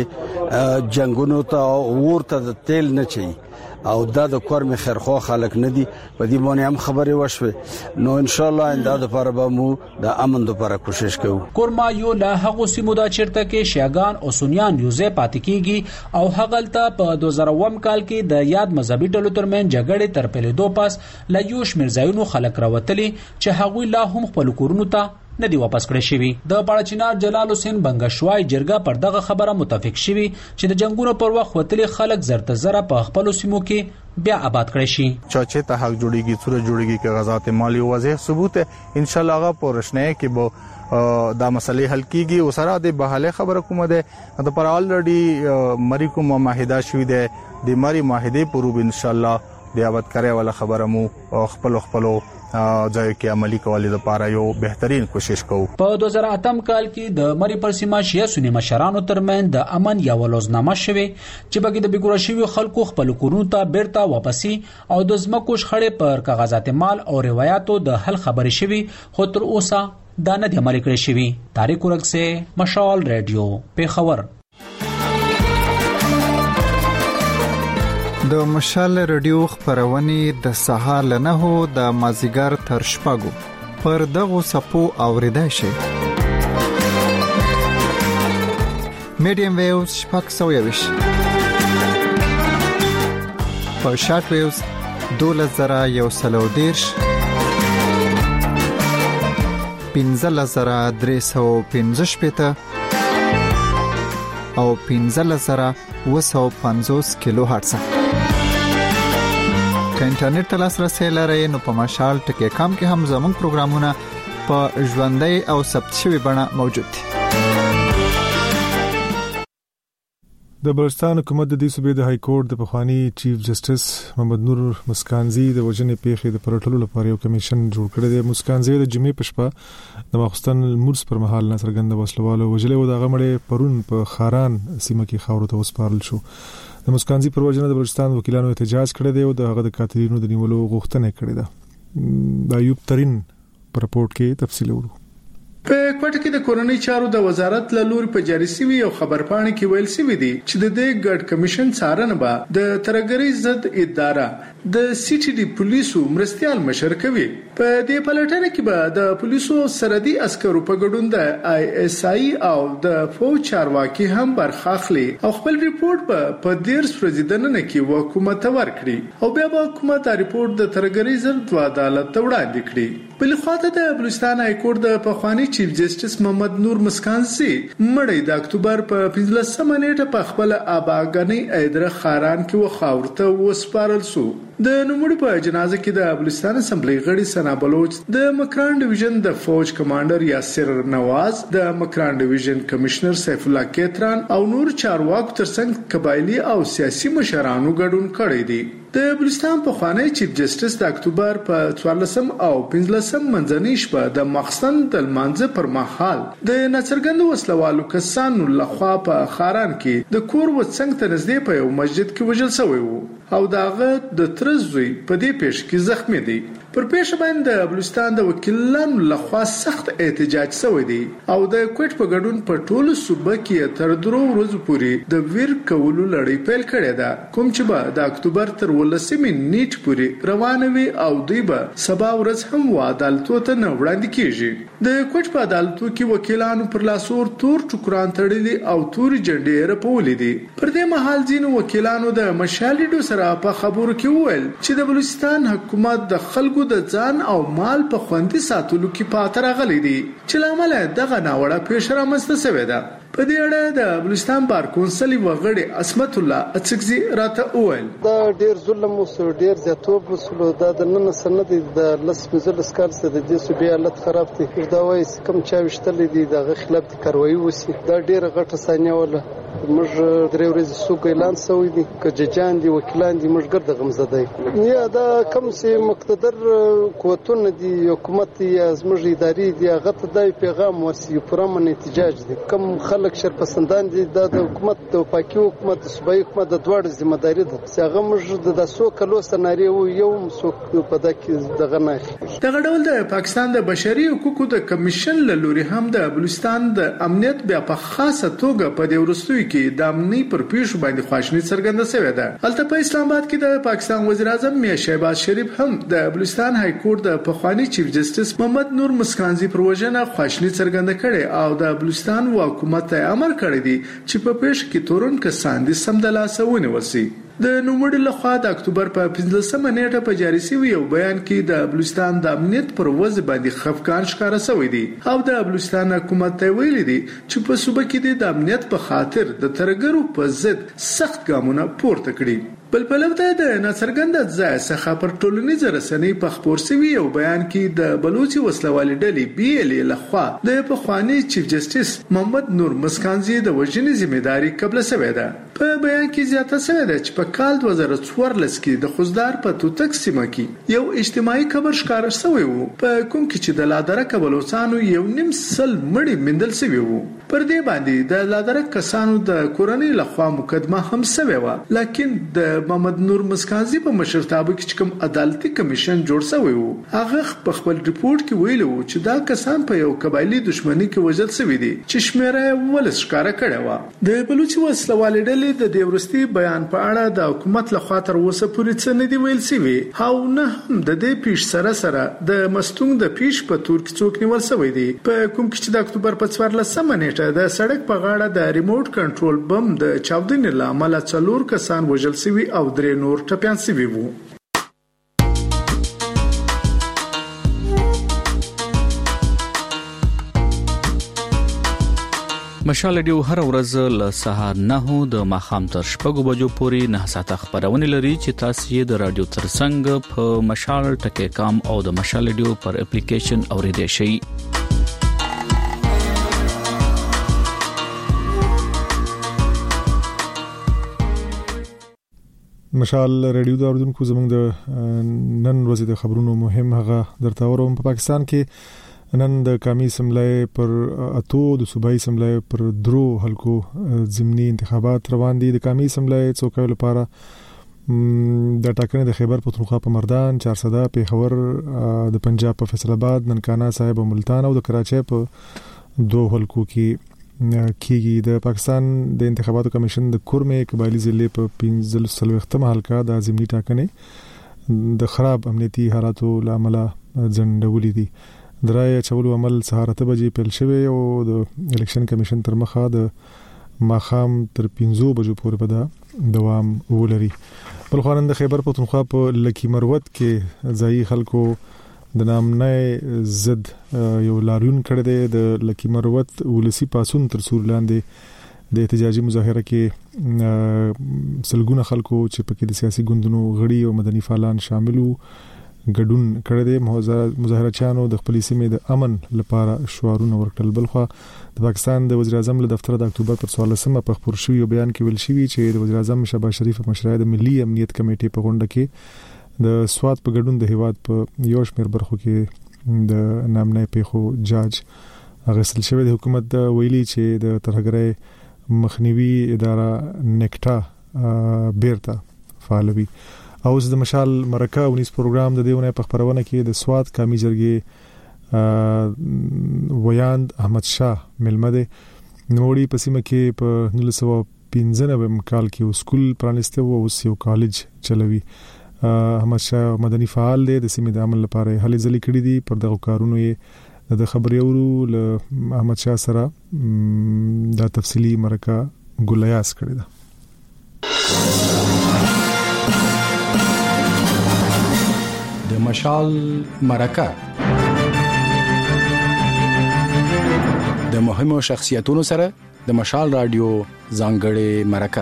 کې جنگونو ته ورته د تیل نه چي او دا د کور مې خیرخوا خلک نه دي په دې باندې هم خبرې وشوه. نو ان شاء الله انده د لپاره به مو د امن لپاره کوشش کوو. کورما یو له هغه سیمو دا چیرته کې شیاغان او سنیان یوزه پاتې کیږي او هغلته په دوه زره اووه کال کې د یاد مذهبي ډلو ترمن جګړې تر پیلېدو پس له یو شمېر ځایونو خلک راوتلي چې هغوی لا هم خپل کورونو ته ندی واپس کړی شوی. د پړچینار جلال حسین بنگشوای جرګه پر دغه خبره متفق شوی چې د جنگونو پر وخت وتلي خلک زرته زره په خپل سیمو کې بیا آباد کړی شي. چاچه ته حق جوړیږي څوره جوړیږي کې غزات مالی واضح ثبوت ان شاء الله هغه پرشنه کې به دا مسلې حل کیږي او سره د بحاله خبره کومه ده د پر الریډي مری کومه معاهده شوې ده د مری معاهده پروب ان شاء الله د آباد کړي ولا خبره مو خپل خپل ځای کې عملی کولو لپاره یو بهترین کوشش کوو. په دوه زره اته کال کې د مری پر سیمه شیا سنی مشرانو ترمن د امن یا ولوزنامه شوه چې بګي د بیګور شوی خلکو خپل کورونو ته بیرته واپسی او د زمکو شخړې پر کاغذات مال او روایتو د حل خبرې شوی خو تر اوسه دا نه دی عملي کړی شوی. تاریخ ورغسه مشال رادیو پیښور. د مشال رادیو خبرونه د سهار له نهو د مازیګر تر شپږو پر دغه سپو اوریدای شي. میډیم ویوز شپږ سوه یوش په شارټ ویوز دوله زره یو سلو دیرش پنځه زره درې سوه پنځه شپېته او پنځه زره اوه سوه پنځوس کیلو هرتز. که انټرنیټ ته لاسرسي لرئ نو په مشال ټکی کام کې هم زموږ پروګرامونه په ژوندۍ او ثبت شوی بڼه موجود دي. د بلوچستان حکومت د دې صوبې د های کورټ د پخوانی چیف جسټس محمد نور مسکانزي د وجنې پیښې د پرټلو لپاره یو کمیشن جوړ کړی دی. مسکانزي د جمعې په شپه د ماخستن المرس پر مهال نصرګند وسلوالو وجلې و د غمړې پرون په خاران سیمه کې خاورو ته وسپارل شو. د مسکانزي پر وجنه د بلوچستان وکیلانو احتجاج کړی دی او د هغه د قاتلینو د نیولو غوښتنه کړې ده. د ایوب ترين پر رپورت کې تفصیل ورو. په کوټه کې د کورنۍ چارو د وزارت له لوري په جاري سوي او خبرپاڼه کې ویل سوي دي چې د دې ګډ کمیشن څارنه به د ترګري ضد اداره د سی ټي ډي پولیسو مرستيال مشر کوي. په دې پلټنه کې به د پولیسو سرحدي عسکرو په ګډون د آی اس آی او د فوج چارواکي هم برخه اخلي او خپل ریپورت به په ډیر سپرزیدنه کې حکومت ته ورکړي او بیا به حکومت دا ریپورت د ترګری زرد عدالت ته وړاندې کړي. بل خواته د بلوچستان های کورټ د پخوانی چیف جسټس محمد نور مسکانزي مړی د اکتوبر په پنځلسمه نیټه په خپل اباګنی ایدره خاران کې وخاورته وسپارل سو. د نوموړي په جنازه کې د بلوچستان اسمبلی غړي سنا بلوچ، د مکران ډیویژن د فوج کمانډر یاسر نواز، د مکران ډیویژن کمشنر سیف الله کیتران او نور چارواکو ترڅنګ قبایلی او سیاسي مشرانو ګډون کړی دی. د بلوچستان په خوانی چیف جسټس د اکتوبر په څوارلسم او پنځلسم منځنۍ شپه د مخزن د لمانځه پر مهال د ناڅرګندو وسلوالو کسانو لخوا په خاران کې د کور وڅنګ ته نږدې په یو مسجد کې وژل شوی وو او داغه د ترزوی په دې پیښ کې زخمی دی. پر پیښ باندې د بلوچستان د وکیلانو لخوا سخت احتجاج شوی دی او د کوټ په ګډون په ټولو صوبه کې تر درو ورځې پورې د ویر کولو لړۍ پیل کړې ده، کوم چې به د اکتوبر تر ولسمې نیټ پورې روانه وي او دوی به سبا ورځ هم عدالتو ته نه وړاندې کیږي. د کوټ په عدالتو کې وکیلانو پر لاسور تور ټکران تړلي او توري جنډې رپولې دي. پر دې مهال ځینو وکیلانو د مشالډو سره په خبرو کې وویل چې د بلوچستان حکومت د خلکو د ځان او مال په خوندي ساتلو کې پاتې راغلي دي چې لامل دغه ناوړه پیښه رامنځته شوې ده. په دې اړه د بلوچستان بار کونسل وغړي اسمت الله اڅکزي راته وویل دا ډیر ظلم او ډیر زیاتوب وسلو دا د نن سند د لس مزل سکار سره د دې صوبې حالت خراب دي. دا وایي کوم چا وشتل دي دغه خلاف د کاروایی وسی دا ډیر غټه ثانیه ولا موږ درې ورځې سوق اعلان شوی دي کججان دي وکیلان دي موږ ګرځه غمزدای یا دا کوم سي مقتدر قوتونه دي حکومت یا زموږ اداري دي هغه ته د پیغام ورسي پرمن احتجاج دي کوم خلک شرپسندان دي د حکومت د پاکي حکومت د صوبایي حکومت د دوړ ذمہ داری ده څنګه موږ د سو کلو سناریو یو سوق په دکې دغه نه دغه ډول د پاکستان د بشري حقوقو د کمیشن له لوري هم د بلوچستان د امنیت بیا په خاصه توګه په دې ورستوي کې د امنی پر پیښو باندې خواشنی څرګنده شوې ده. البته په اسلام آباد کې د پاکستان وزیر اعظم میا شهباز شریف هم د بلوچستان های کورټ د پخوانی چیف جسټس محمد نور مسکانزي پر وژنه خواشنی څرګنده کړي او د بلوچستان حکومت ته امر کړی دی چې په پیښ کې تورن کسان دي سمدلاسه ونیول شي. د نوموړي لخوا د اکتوبر په پنځلسمه نیټه په جاری شوی یو بیان کې د بلوچستان د امنیت پر وضع باندې خفقان ښکاره شوی دی او د بلوچستان حکومت ته ویلي دي چې په صوبه کې د امنیت په خاطر د ترګرو په ضد سخت ګامونه پورته کړي. بل په لور د ناڅرګند ځای څخه پر ټولنیز رسنۍ په خبر شوی یو بیان کې د بلوچي وسلوالي ډلې بي ال ای لخوا د پخوانی چیف جسټس محمد نور مسکانزي د وژنې ذمہداري قبل شوې ده. په بیان کې زیاته شوې ده چې په کال دوه زره څوارلس کې د خوزدار په توتک سیمه کې یو اجتماعي قبر ښکار شوی وو په کوم کې چې د لادره کبلوچانو یو نیم سل مړي مندل شوی وو. پر دې باندې د لادره کسانو د کورنۍ لخوا مقدمه هم شوی و لکن د محمد نور مسکانزي په مشرتابه کې کوم عدالتي کمیشن جوړ شوی وو هغه په خپل ریپورت کې ویلي وو چې دا کسان په یو قبایلی دښمنۍ کې وژل شوی دي چې شمیره ولس ښکارا کړی و. د بلوچي وسلوالي ډلې د دیورستي بیان په اړه د حکومت لخوا تر اوسه پورې څه نه دی ویل شوی او نه هم د دې پیښ سره سره د مستونګ د پیښ په تور کې څوک نیول شوی دی په کوم کې چې د اکتوبر په څوارلسمه نیټه د سړک په غاړه د ریموټ کنټرول بم د چاودنې لامل څلور کسان وژل شوی او درې نور ټپيان شوي وو. مشال ډیو هر ورځ له سهار نه د ماخام تر شپږو بجو پورې نه ساعته خبرونه لري چې تاسو یې د رادیو ترڅنګ په مشال ټکی کام او د مشال ډیو پر اپلیکیشن اوریدئ شئ. مشال ریډیو د اوردونکو زموږ د نن ورځې د خبرونو مهم هغه درته وروم. په پاکستان کې نن د قومي اسمبلی پر اتو د صوبایي اسمبلی پر درو حلقو ضمني انتخابات روان دي. د قومي اسمبلی څوکۍ لپاره د ټاکنې د خیبر پختونخوا په مردان، چارسده، پیښور، د پنجاب په فیصل آباد، ننکانه صاحب او ملتان او د کراچۍ په دوه حلقو کې کیږي. د پاکستان د انتخاباتو کمیشن د کورمه قبایلی ضلع په پنځل سلوختم حلقه د ضمني ټاکنې د خراب امنیتي حالاتو لامل ځنډولې دي. درای چولو عمل سهار اته بجې پیل شوی او د الیکشن کمیشن تر مخه د ماخام تر پنځو بجو پورې به دوام ولري. بل خو نن د خیبر پختونخوا په لکی مروت کې ځایي خلکو د نامنه زد یو لاریون کړی دی. د لکی مروت ولسی پاسون تر سور لاندې د احتجاجي مظاهره کې سلګونه خلکو چې پکې د سیاسي ګوندونو غړي او مدني فعالان شامل وو ګډون کړی دی. مظاهره چانو د خپل سیمې د امن لپاره شعارونه ورکړل. بل خو د پاکستان د وزیر اعظم له دفتر د اکتوبر پر څوارلسمه په خبر شوی بیان کې ویل شوی چې د وزیر اعظم شهباز شریف په مشرۍ د ملي امنیت کمیټې په غونډه کې د سواد په ګډون د هیواد په یو شمېر برخو کې د نامنه پیښو جاج اغوستل شوی. د حکومت ویلي چې د ترهګرۍ مخنیوي اداره نیکټا بیرته فعالوي. او د مشال مرکه ونیس پروګرام د دیونه په خبرونه کې د سواد قومي جرګې ویاند احمد شاه ملمده نوړي په سیمه کې په نولس سوه پنځه نوي کال کې سکول پرانسته او اوس یو کالج چلوي. احمد شاه مدني فعال دی. د سیمې د عمل لپاره هلې ځلې کړې دي. پر دغه کارونو یې د خبري اورو له احمد شاه سره د تفصیلی مرکه ګولیاس کړی ده. د مشال مرکه د مهمو شخصیتونو سره د مشال رادیو ځانګړې مرکه.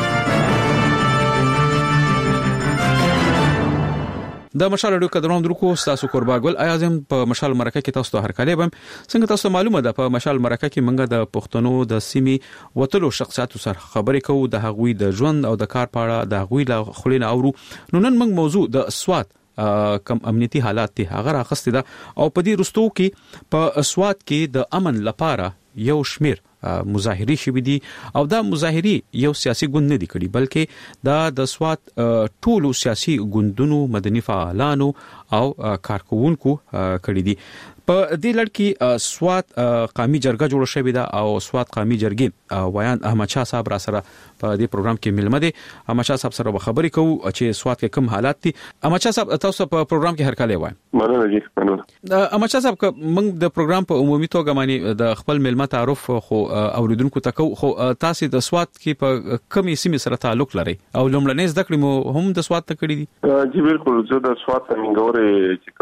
د مشال رادیو کډرون درکو تاسو قرباګل اعظم په مشال مرکه کې تاسو ته هرکلی بم. څنګه تاسو معلومه ده په مشال مرکه کې منګه د پښتنو د سیمې وتلو شخصیتو سره خبرې کوو د هغوی د ژوند او د کار په اړه د هغوی له خلینو اورو. نو نن موږ موضوع د سواد کم امنیتي حالات دي هغه راخسته ده او په دې رستو کې په سواد کې د امن لپاره یو شمیر مظاهری شوي دي او دا مظاهری یو سیاسي ګوند نه دي کړي بلکې دا د سواد ټولو سیاسي ګوندونو مدني فعالانو او کارکونکو کړي دي. په دې لړ کې سواد قومي جرګه جوړه شوې ده او سواد قومي جرګې ویان احمد شاه صاحب را سره په دې پروګرام کې ملمه دي. احمد شاه صاحب سره خبرې کوو چې سواد کې کوم حالات دي. احمد شاه صاحب تاسو په پروګرام کې هرکلی وایي. مننه جی مننه. احمد شاه صاحب موږ د پروګرام په عمومي توګه باندې د خپل ملمه تعارف خو اوریدونکو ته کو خو تاسو د سواد کې په کومې سیمې سره تعلق لري او لومړنۍ زده کړې مو هم د سواد ته کړې دي؟ جی بالکل زه د سواد منګورې چې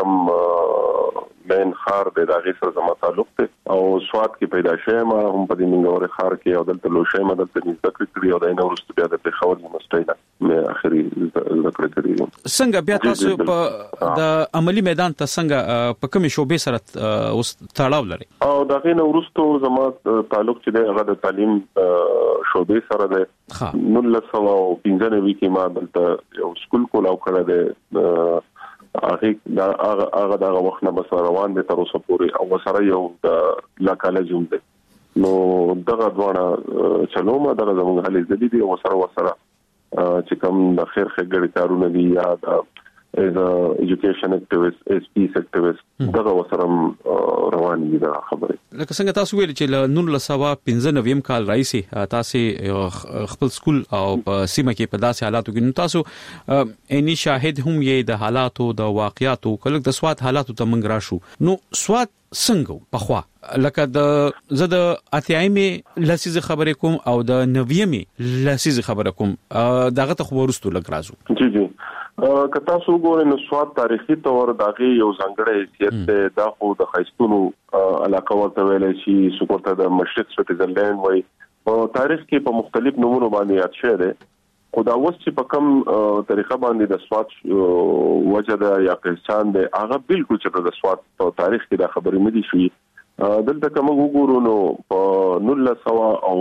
کوم مین خار د دغه سره زما تعلق دی او سواد کې پیدا شوم هم په دې منګورې خار کې او دلته لو شوم دلته زده کړې او د نورستو بیا د پیښور یونیورسيټي نه مې اخري زده کړې. څنګه بیا تاسو په د عملی میدان ته څنګه په کومې شوبې سره اوس تړاو لري؟ او دغه نورستو زما تعلق چې د هغه د تعلیم شوبې سره ده. نولس سوه پنځه نوي کې ما دلته یو سکول کولاو کړی دی. هغه دا هغه دا وخت نه بس روان دي تر اوسه پورې او سره یو د لا کالج هم دي. نو دغه دواړه چلومه دغه زموږ هلي زدي دي او سره وسره چې کوم د خیر خګړې کارونه دي یا د از ایجوکیشن اکټیویست اس پی اکټیویست دغه وسره روان دي دا خبره. لکه څنګه تاسو ویل چې ل نولس سوه پنځه نوي کال راځي تاسو خپل سکول او سیمه کې په داسې حالاتو کې نو تاسو اني شاهد هم یې د حالاتو د واقعیاتو کله د سواد حالاتو ته منګ راشو. نو سواد څنګه په خوا لکه د زه د اتیایمه لسیزه خبرې کوم او د نویمه لسیزه خبرې کوم دغه ته خو ورستو لګ راځو. جی جی کتا سو ګورې نو سواد تاریخي تور دغه یو ځانګړی حیثیت ده. دا خو د خیستونو علاقه ورته ویلې شي سپورټ د مشرق سویټزرلند وای او تاریخ کې په مختلف نمونه باندې یاد شوی دی. خدا اوس چې په کوم طریقه باندې د سواد وجه ده یا پہچان ده هغه بالکل چې د سواد په تاریخ کې د خبرې مدي شي. دلته کوم وګورو نو په نولس سوه او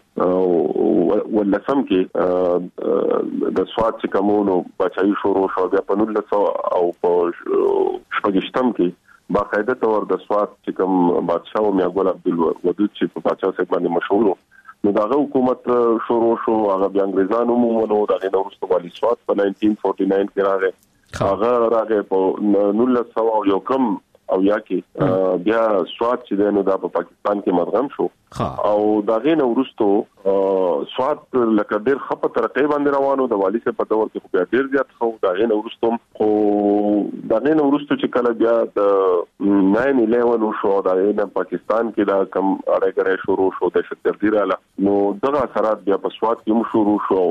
ولسم کې د سواد چې کومونو بچای شروع شو بیا په نولس سوه او په شپږشتم کې باقاعده تور د سواد چې کوم بادشاہ او میاګول عبدالودود چې په بادشاہ څخه باندې مشهور نو دغه حکومت شروع شو. هغه بیا انګريزانو مومنو دغه د ورستو والی سواد په نولس سوه چورلس کې راغی. هغه راغی په نولس سوه یو کم او یا کې بیا سواد چې دی نو دا په پاکستان کې مرغم شو او دا غینه ورستو سواد لکه ډیر خپه ترقې باندې روانو د والی سره په دور کې خو ډیر زیات خو دا غینه ورستو خو دا غینه ورستو چې کله بیا د ناین الیون شو دا غینه پاکستان کې دا کم اړه شروع شو د شتګردي رااله نو دغه اثرات بیا په سواد کې شروع شو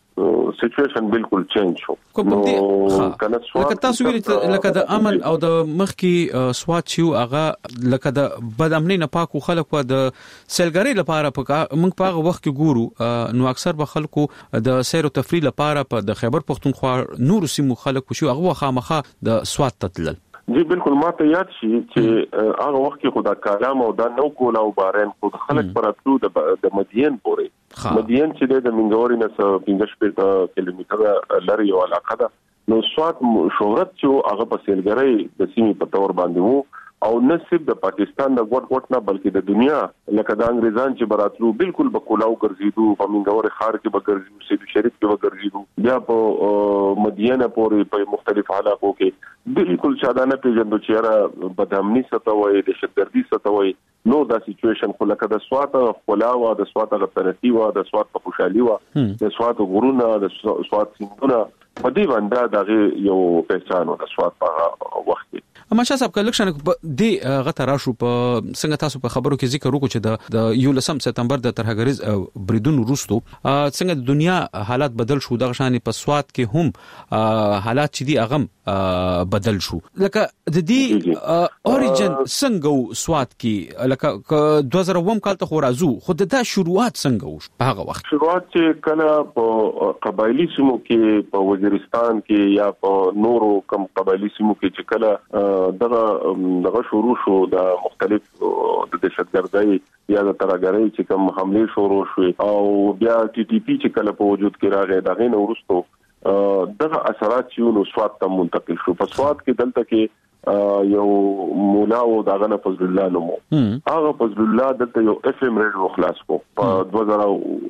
سچويشن بالکل چینج شو نو کنه لکه تاسو ویل لکه د عمل او د مخکي سواد چې هغه لکه د بد امنۍ نه پاکو خلکو د سیلګری لپاره په موږ په وخت کې ګورو نو اکثر به خلکو د سیر او تفریح لپاره په د خیبر پختونخوا نور سیمو خلکو شو هغه خامخه د سواد تتلل جی بالکل ماته یاد شي چې هغه وخت کې خدا کلام او دا نو کول او بارین خود خلک پراتلو د مدین پورې مدین چې د منګوري نه پنځه شپږ کیلومتره لري یو علاقه ده نو سواد شهرت چې هغه په سیلګری د سیمې په تور باندې وو او نصیب د پاکستان د ګوټ ګوټ نه بلکې د دنیا لکه د انګریزان چې براتلو بالکل بکولاو ګرځیدو په منګوري خار کې به ګرځیدو سید شریف کې به ګرځیدو بیا په مدینه پورې په مختلف علاقو کې بالکل شادانه پیژندو چې را بدامنی ستوي د شتګردي ستوي نو دا سچويشن خو لکه د سوات خلاوا د سوات غتنتی وا د سوات په خوشحالي وا د سوات غرونه د سوات سیندونه په دې باندې دا یو پہچان د سوات په وخت کې اما شاه صاحب کلکشن دی غته راشو په څنګه تاسو په خبرو کې ذکر وکړو چې د یولسم سپتمبر د ترهګریز بریدون وروسته څنګه د دنیا حالات بدل شو د غشانې په سواد کې هم حالات چې دی اغم بدل شو لکه د دې اوریجن څنګه سواد کې لکه دوه زره اووه کال ته خو راځو خو د شروعات څنګه وشو په هغه وخت شروعات چې کله په قبایلی سیمو کې په وزیرستان کې یا په نورو کم قبایلی سیمو کې چې کله دغه دغه شروع شو د مختلف د دهشتګردۍ یا د ترهګرۍ چې کوم حمله شروع شو او بیا ټي ټي پی چې کله په وجود کې راغی دغه نه ورستو دغه اثرات چې نو سواد ته منتقل شو په سواد کې دلته کې یو مولا او دغه نه فضل الله نومو هغه فضل الله دلته یو اف ام ریډیو خلاص کو په دوه زره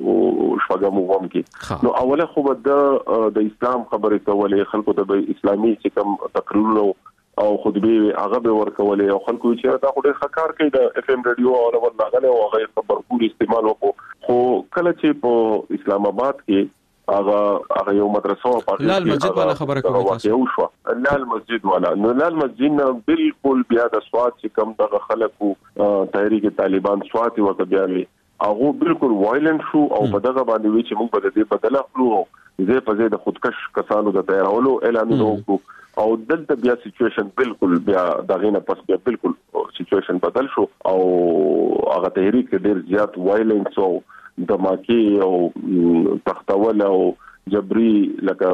شپږم ووم کې نو اوله خو د اسلام خبرې کولې خلکو ته اسلامي چې کوم تقریرونه او خطبه هغه به ورکولې او خلکو چې دا خو ډېر ښکار کوي د اف ام ریډیو او ورناغله او هغه خبرګور استعمال وکړو خو کله چې په اسلام آباد کې هغه هغه یو مدرسه او په لال مسجد والا خبره کوي تاسو لال مسجد والا نو لال مسجد نه بالکل بیا د سواد چې کم دغه خلکو تحریک طالبان سواد وکړ بیا هغه بالکل وایلنت شو او په دغه باندې وی چې موږ په دې بدله خپلو زه په زه د خودکش کسانو د تیارولو اعلان وکړو او دلته بیا سچويشن بالکل بیا دغه نه پس بیا بالکل سچويشن بدل شو او هغه تحریک ډیر زیات وایلنس او دماکی او تختول او جبري لکه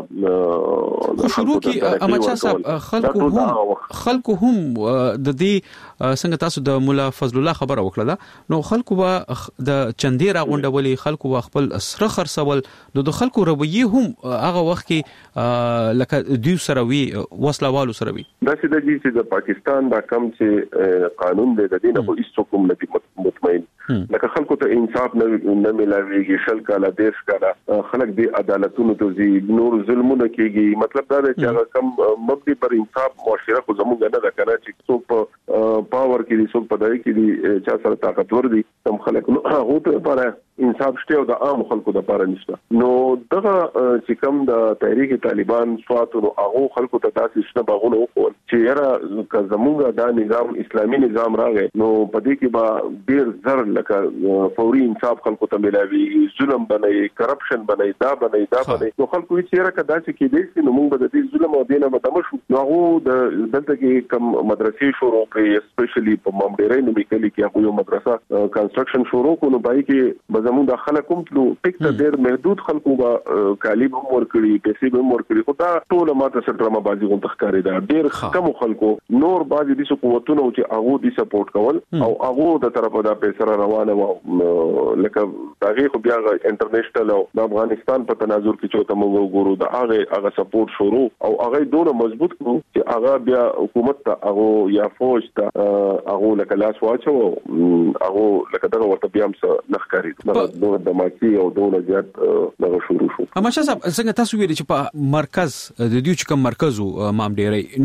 شروع کی امچا صاحب خلکو هم خلکو هم د دې څنګه تاسو د مولا فضل الله خبره وکړه نو خلکو وا د چندیر غونډولې خلکو وا خپل اسره خرڅول نو د خلکو رویه هم هغه وخت کې لکه دیو سروي وسلوالو سروي دا چې د دې چې د پاکستان دا کم چې قانون دی د دې نه خو هیڅ کوم نه مطمئن لکه خلکو ته انصاف نه نه ملاويږي شل کاله دیش کاله خلک دی عدالتونو ته زی نور ظلمونه کیږي مطلب دا دی چې هغه کم مبدي پر انصاف معاشره خو زموږ نه ده کنه چې څوک پاور کې دي څوک پدای کې دي چې سره طاقتور دي کم خلک نو هغه ته لپاره انصاف شته او د عام خلکو لپاره نشته نو دغه چې کم د تحریک طالبان سواتو هغه خلکو ته تاسو شنه باغونه وکول چې یاره که زموږ د نظام اسلامي نظام راغی نو پدې کې به ډیر زر لکه فوري انصاف خلکو ته ملاوي ظلم بنئ کرپشن بنئ دا بنئ دا بنئ نو خلکو چې یاره کدا چې کې دي نو موږ د دې ظلم او دینه مدمه شو نو هغه د دلته کې کم مدرسې شروع کړې اسپیشلی په مامډيري نو لیکلي کې هغه یو مدرسه کنستراکشن شروع کو نو پای کې زموږ د خلکو ټلو ټیک ته ډېر محدود خلکو به کالی به مور کړی پیسې به مور کړی خو دا ټول ماته سره ډرامه بازی غون تخکاری دا ډېر کم خلکو نور بازي دي قوتونه او چې هغه دي سپورټ کول او هغه د طرفه دا پیسې روانه و لکه هغه خو بیا انټرنیشنل او د افغانستان په تناظر کې چې ته موږ ګورو دا هغه هغه سپورټ شروع او هغه دونه مضبوط کړو چې هغه بیا حکومت ته هغه یا فوج ته هغه لکه لاس واچو هغه لکه دا ورته بیا هم څه نخکاری دوه دماکي او دوه زیات دغه شروع شو اما شاه صاحب څنګه تاسو ویل چې په مرکز د دې چې کوم مرکزو مامډيري نو په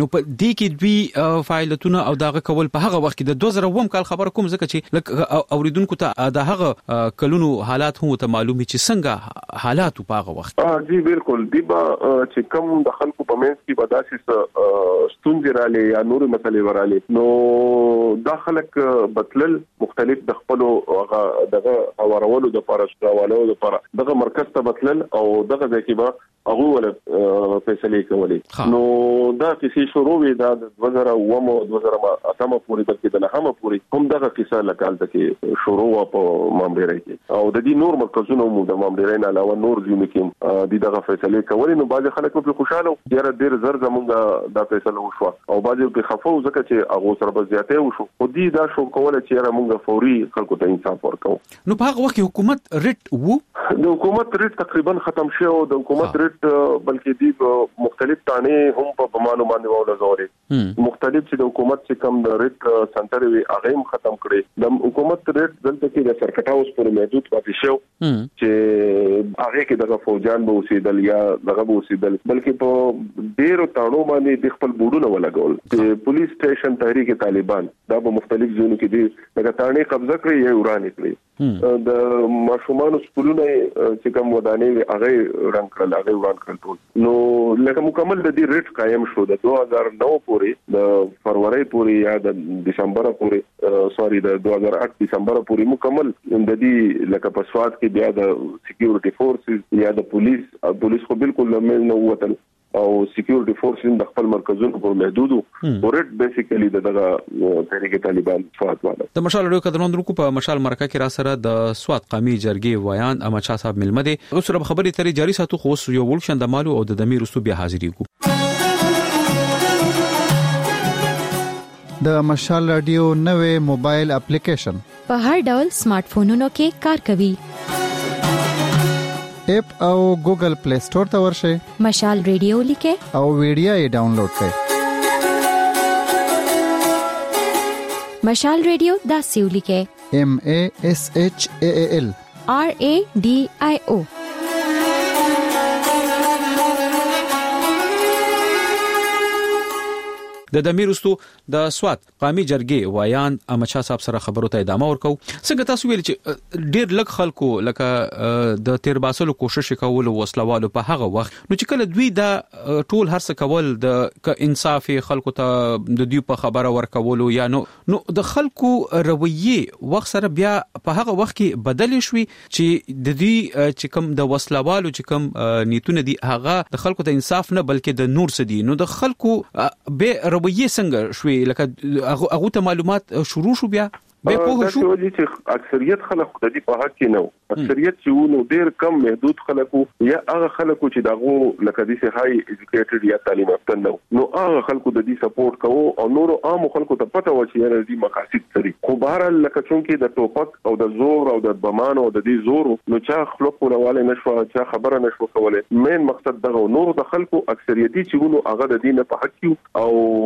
دې کې دوی فعالیتونه او دغه کول په هغه وخت کې د دوه زره اووه کال خبره کوم ځکه چې لکه اوریدونکو ته د هغه کلونو حالات هم ته معلومي چې څنګه حالات په هغه وخت. اه جی بالکل دی با چې کوم د خلکو په منځ کې بداسي ستونزې رالي یا نور مسلې ورالي نو دا خلک بتلل مختلف د خپل هغه دغه اورولو د پارستوالو د پر دغه مرکز ته بتلل او دغه ځکه به هغه ول فیصله کوي نو دا کیسې شروع وي دا د دوه زره اووه او دوه زره اتم پورې بلکې د نهم پورې هم دغه کیسه لکال کې شروع و په مامډیرای کې او د دې نور مرکزونو مو د مامډیرای نه علاوه نور ځینې کې د دغه فیصله کوي نو بعض خلک په خوشاله ډیر ډیر زر زمونږ د فیصله وشو او بعض په خفو ځکه چې هغه سره بزیاته وشو خو دې دا شو کوله چې را مونږ فوري خلکو ته انصاف ورکو. نو په هغه وخت حکومت ریټ وو د حکومت ریټ تقریبا ختم شو او د حکومت ریټ بلکې دی مختلف تانه هم په بمانو باندې ولا زوري مختلف چې د حکومت چې کم د ریټ سنټر وی هغه هم ختم کړي د حکومت ریټ دلته کې د سرکټ هاوس پر محدود پاتې شو چې هغه کې دغه فوجان به اوسېدل یا دغه به اوسېدل بلکې په ډیرو تاڼو باندې د خپل بورډونه ولګول چې پولیس سټیشن تحریک طالبان دا په مختلف ځایونو کې دي دغه تاڼې قبضه کړې یا ورانې کړې د ماشومان سکولونه چې کوم ودانې هغه رنګ کړل هغه وران کړل نو لکه مکمل د دې ریټ قائم شو د دوه هزار نو پورې د فروری پورې یا د دسمبر پورې سوري د دوه هزار اته دسمبر پورې مکمل د دې لکه په سواد کې بیا د سکیورټي فورسز یا د پولیس پولیس خو بالکل نه وتل او سکیورټي فورسز د خپل مرکزونو پر محدود او ریټ بیسیکلی دغه تحریک طالبان سواد والا د مشال لوی قدرمن درکو په مشال مرکه کې را سره د سواد قومي جرګې ویان امچا صاحب ملمده اوسره خبرې ترې جاری ساتو خو یو ولشن د مالو او د دمیر رسو بیا حاضرېږو. د مشال رادیو نوې موبایل اپلیکیشن په هر ډول سمارټ فونونو کې کار کوي. اپ او ګوګل پلی سٹور ته ورشئ مشال ریډیو لیکه او ویډیو یې ډاونلوډ کړئ. مشال ریډیو دا سیو لیکه M A S H A A L R A D I O. د دمیرستو د سواد قومي جرګې ویان امچا صاحب سره خبرو ته ادامه ورکو. څنګه تاسو ویل چې ډیر لږ خلکو لکه د تیر باسلو کوشش کول وسلوالو په هغه وخت نو چې کله دوی دا ټول هرڅه کول د انصاف خلکو ته د دوی په خبره ورکولو یا نو نو د خلکو رویه وخت سره بیا په هغه وخت کې بدل شوي چې د دوی چې کوم د وسلوالو چې کوم نیتونه دي هغه د خلکو ته انصاف نه بلکې د نور څه دي نو د خلکو به رویه څنګه شوي لکه هغه ته معلومات شروع شو بیا به په شو چې اکثریت خلک د دې په حق کې نه اکثریت چې نو ډیر کم محدود خلکو یا هغه خلکو چې دغه لکه دي سي هاي ایجوکیټډ یا تعلیم یافته نو نو هغه خلکو د دې سپورټ کوو او نور عام خلکو ته پته و چې د دې مقاصد سری خو بهر لکه چونکې د ټوپک او د زور او د بمان او د دې زور نو چې خلک کوله نشو چې خبره نشو کوله مین مقصد دغه نور د خلکو اکثریتي چې نو هغه د دې نه په حق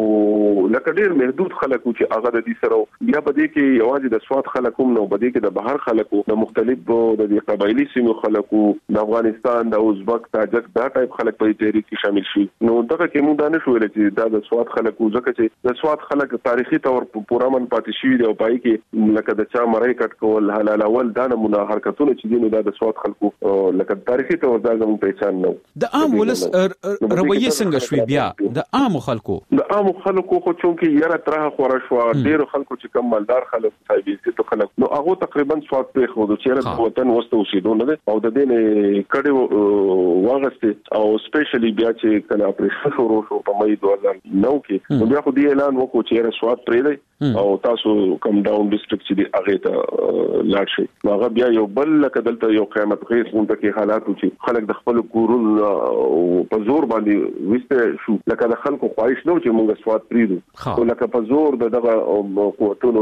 او لکه ډیر محدود خلکو چې هغه د دې سره بیا په دې کې واجب د سواد خلکو نو بده کې د بهر خلکو د مختلف د قبایلی سیمو خلکو د افغانستان د ازبک تاجک دا ټایپ خلک په تحریک کې شامل شي نو دغه کې موږ دا نه شو ویل چې دا د سواد خلکو ځکه چې د سواد خلک تاریخي تور پورا من پاتې شي دی او پای کې لکه د چا مړی کټ کول حلال اول دا نمونه حرکتونه چې دي نو دا د سواد خلکو لکه تاریخي تور دا زموږ پہچان نو د عام ولس رویه څنګه شوي بیا د عام خلکو د عام خلکو خو چونکې یاره ترغه خورا شو ډیر خلکو چې کم مالدار خلک صاحب ته خلک نو هغه تقریبا سواد په خو د چیرې د وطن وسته اوسېدو نه او د دې نه کډه واغسته او سپیشلی بیا چې کله اپریشن شروع شو په مې دوه هزار نو کې نو بیا خو دې اعلان وکړو چې سواد پرې دی او تاسو کم ډاون ډیسټریکټ چې دی هغه ته لاړ شي هغه بیا یو بل لکه دلته یو قیامت غیث مونږ کې حالات چې خلک د خپل کورونو په زور باندې وسته شو لکه د خلکو خواهش نو چې مونږ سواد پریدو او لکه په زور دغه قوتونو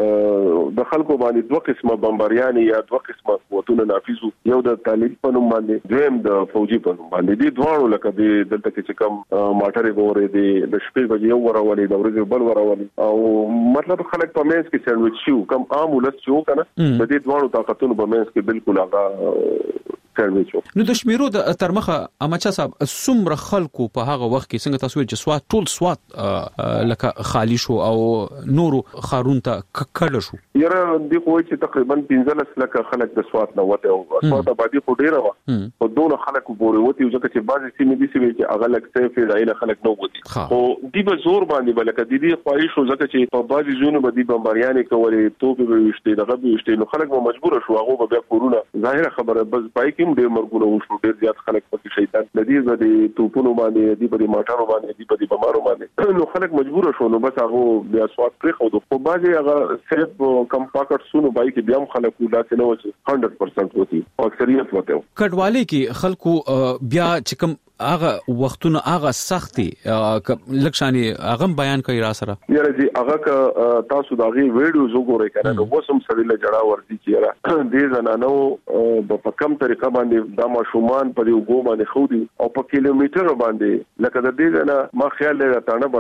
چې د خلکو باندې دوه قسمه بمباریان یا دوه قسمه قوتونه نافذو یو د طالب په نوم باندې دویم د فوجي په نوم باندې دي دوه لکه د دلته کې چې کم ماټرې غورې دي د شپې بجې یو ورولې د ورځې بل ورولې او مطلب خلک په مېز کې سینډویچ شو کم عام ولس شو کنه د دې دوه طاقتونو په مېز کې بالکل هغه ساندویچ نو د شمیرو د ترمخه امچا صاحب څومره خلکو په هغه وخت کې څنګه تاسو چې سوات ټول سوات لکه خالی شو او نورو خارون ته کړل شو یره د خو چې تقریبا پنځلس لکه خلک د سوات نه وته او سوات آبادی خو ډیره و او دوه خلک پورې وته ځکه چې بعضی سیمې دي چې هغه لکه څه فعاله خلک نه وته او دی به زور باندې بلکې د دې خواهش ځکه چې په بعضی زونو باندې بمباریانې کولې توپ به وشته دغه به وشته نو خلک به مجبور شو هغه به کورونا ظاهره خبره بس پای کې ډېر مرګونه وشو ډېر زیات خلک پکې شیطان د دې باندې توپونو باندې د دې ماټانو باندې د دې بمارو باندې نو خلک مجبور شو نو بس هغه بیا سوات پرې خو د بعضی هغه صرف کم پاکټ سونو بای کې بیا هم خلک ولا چې نو چې صد پرسنټ وتی او اکثریت وته کډوالي کې خلکو بیا چې کوم هغه وختونه هغه سختي لکشاني هغه بیان کوي را سره یاره جی هغه تاسو دا غي ویډیوز وګورئ کنه نو وسم سړی له جړه ورتي کیره دې زنانو په کم طریقه باندې د ماشومان په یو ګو باندې خو دي او په کیلومتر باندې لکه د دې نه ما خیال لري تانه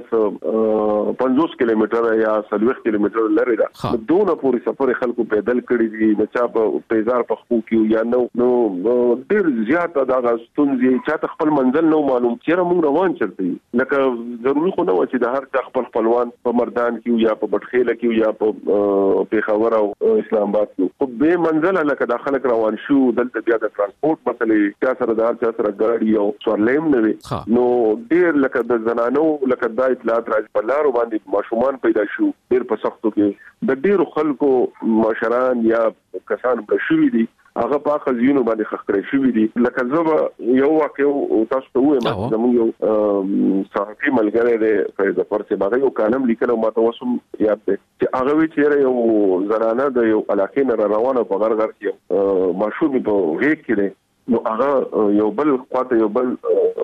بخیله پنځوس کیلومتر یا څلوېښت کیلومتر لري دا دونه پوری سفر خلکو پیدل کړی دي نه چا په پیزار په خو کیو یا نو نو ډیر زیات دا غستونځي چا خپل منزل نو معلوم چیرې موږ روان چرته لکه ضروري خو نه و چې د هر څه خپل خپلوان په مردان کې یا په بټخیله کې یا په پیښور او اسلام آباد کې خو به منزل لکه داخله روان شو دلته بیا د ترانسپورت مسلې چا سره د هر چا سره ګاډي او سوارلیم نه وي نو ډیر لکه د زنانو لکه د اطلاعات راځي په لارو باندې ماشومان پیدا شو ډیر په سختو کې د ډیرو خلکو مشران یا کسان بشوي دي هغه په خزینو باندې خخکړې شوې دي لکه زه یو واقع تاسو ته وایم زموږ یو صحافي ملګری دی فیض فرسي باغ یو کالم لیکلو ما ته وسم یاد دی چې هغه وی چې یو زنانه د یو علاقې نه روانه په غرغر کې ماشوم په غیږ کې نو هغه یو بل خواته یو بل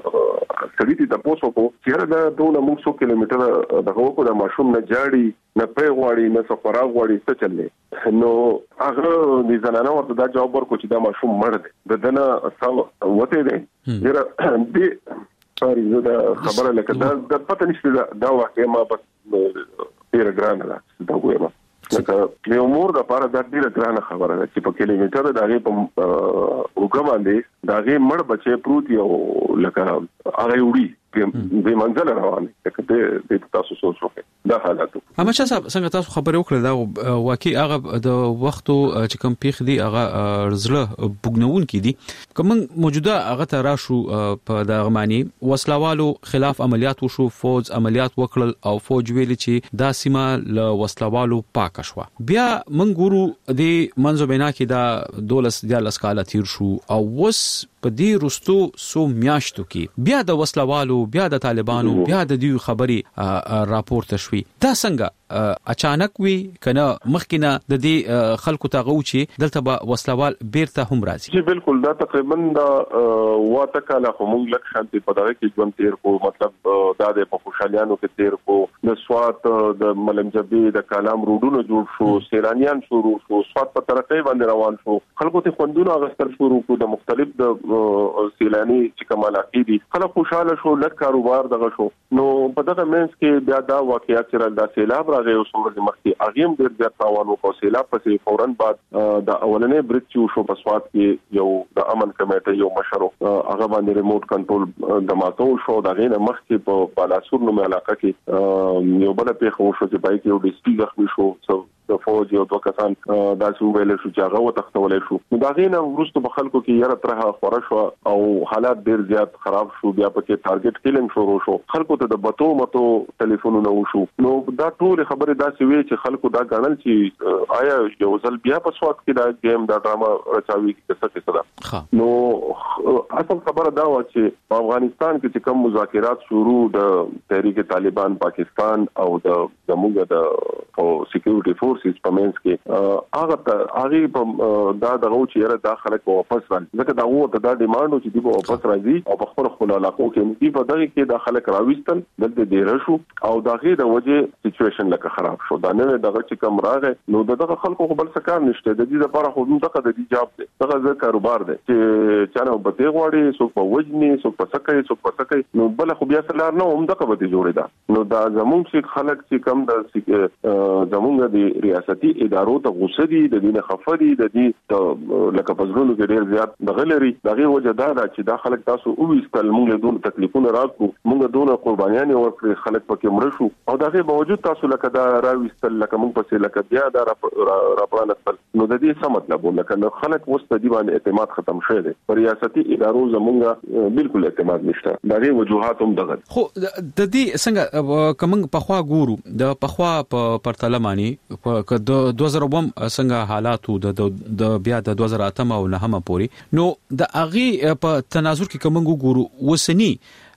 سړی ته پوسو کو چې دا دونه موږ څو کیلومتر دغه کو د ماشوم نه جاړي نه پې غواړي نه سفر غواړي څه چلې نو هغه د زنانه ورته دا جواب ورکړ چې دا ماشوم مړ دی د دنه څو وته دی یره دې سوري زه دا خبره لکه دا د پته نشته دا واقعي ما بس ډیر ګرانه ده دا وایم لکه یو مور د پاره د ډیره ګرانه خبره ده چې په کیلومتر د هغه په وګ باندې دا هغه مړ بچي پروت یو لکه هغه وړي د منځل روان دي د تاسو سوچ وکړئ دا حالت همچا صاحب څنګه تاسو خبرې وکړه دا واقعي هغه د وختو چې کوم پیښ دي هغه رزله بوګنون کې دي کوم موجوده هغه ته راشو په د غمانی وسلوالو خلاف عملیات وشو فوج عملیات وکړل او فوج ویل چې دا سیمه له وسلوالو پاک شو بیا موږ ګورو د منځو بنا کې دا دولس دیالس کاله تیر شو او وس په دې رستو سو میاشتو کې بیا د وسلوالو بیا د طالبانو بیا د دې خبري راپورته شوې دا څنګه اچانک وی کنه مخکینه د دې خلکو ته غوچی دلته به وسلوال بیرته هم راځي جی بالکل دا تقریبا دا واته کاله هم لک شانتي په دغه کې ژوند تیر کو مطلب دا د په خوشاليانو کې تیر کو د سوات د ملمجبي د کلام روډونو جوړ شو سیلانیان شروع شو سوات په طرفه باندې روان شو خلکو ته خوندونه غستر شروع کو د مختلف د سیلانی چې کمال عقیدی خلک خوشاله شو لک کاروبار دغه شو نو په دغه منځ کې بیا دا واقعیت سره د سیلاب راغی او څومره مخکې اغیم ډیر ډیر تاوان وکړ سیلاب پسې فورن بعد د اولنې بریک چې شو په سوات کې یو د امن کمیټه یو مشر هغه باندې ریموټ کنټرول د ماتو شو د غینه مخکې په بالاسور نومه علاقه کې یو بل پیښه وشو چې پای کې یو ډیسپی زخمی شو د فوج یو دوه کسان دا څو ویل شو چې هغه وتښتول شو نو دا غینه ورستو په خلکو کې یره ترها خورا شو او حالات ډیر زیات خراب شو بیا پکې ټارګټ کیلینګ شروع شو خلکو ته د بتو متو ټلیفونونه وشو نو دا ټول خبره دا سی وی چې خلکو دا غنل چې آیا یو ځل بیا په سوات کې دا گیم دا ډراما رچاوي کې څه څه ده نو اصل خبره دا و چې په افغانستان کې چې کوم مذاکرات شروع د تحریک طالبان پاکستان او د زموږ د سکیورټي فورسز په منځ کې هغه هغه په دا دغه چې دا خلک واپس راځي ځکه دا وو دا ډیماند چې دی واپس راځي او په خپل خپل علاقو کې دی په دغه کې دا خلک راويستل دلته ډیر شو او دغه د وجه سچويشن لکه خراب شو دا نه دغه چې کوم راغې نو دغه خلکو خپل سکار نشته د دې لپاره خو دغه د دې جاب دی دغه ځکه کاروبار دی چې چانه په دې غواړي څوک په وجني څوک په سکه څوک په سکه نو بل خو بیا سلار نه هم دغه به جوړی دا نو دا زموږ چې خلک چې کم د زموږ د ریاستي ادارو ته غوسه دي د دینه خفدي د دې لکه پزړونو کې ډیر زیات دغلري دغه وجه دا چې دا خلک تاسو او وستل موږ دون تکلیفونه راکو موږ دون قربانيان ورکړي خلک پکې مړ شو او دغه باوجود تاسو لکه دا راوستل لکه موږ پسې لکه بیا دا راپلانستل نو د دې څه مطلب لکه خلک وسته دی باندې اعتماد ختم شوی دی پر ریاستي ادارو زمونږه بالکل اعتماد نشته دغه وجوهات هم دغه خو د دې څنګه کوم په خوا ګورو د په خوا په پرتلمانی په دوه زره اووه څنګه حالاتو د د بیا د دوه زره اته او نه پوري نو د اغي په تناظر کې کوم ګورو وسنی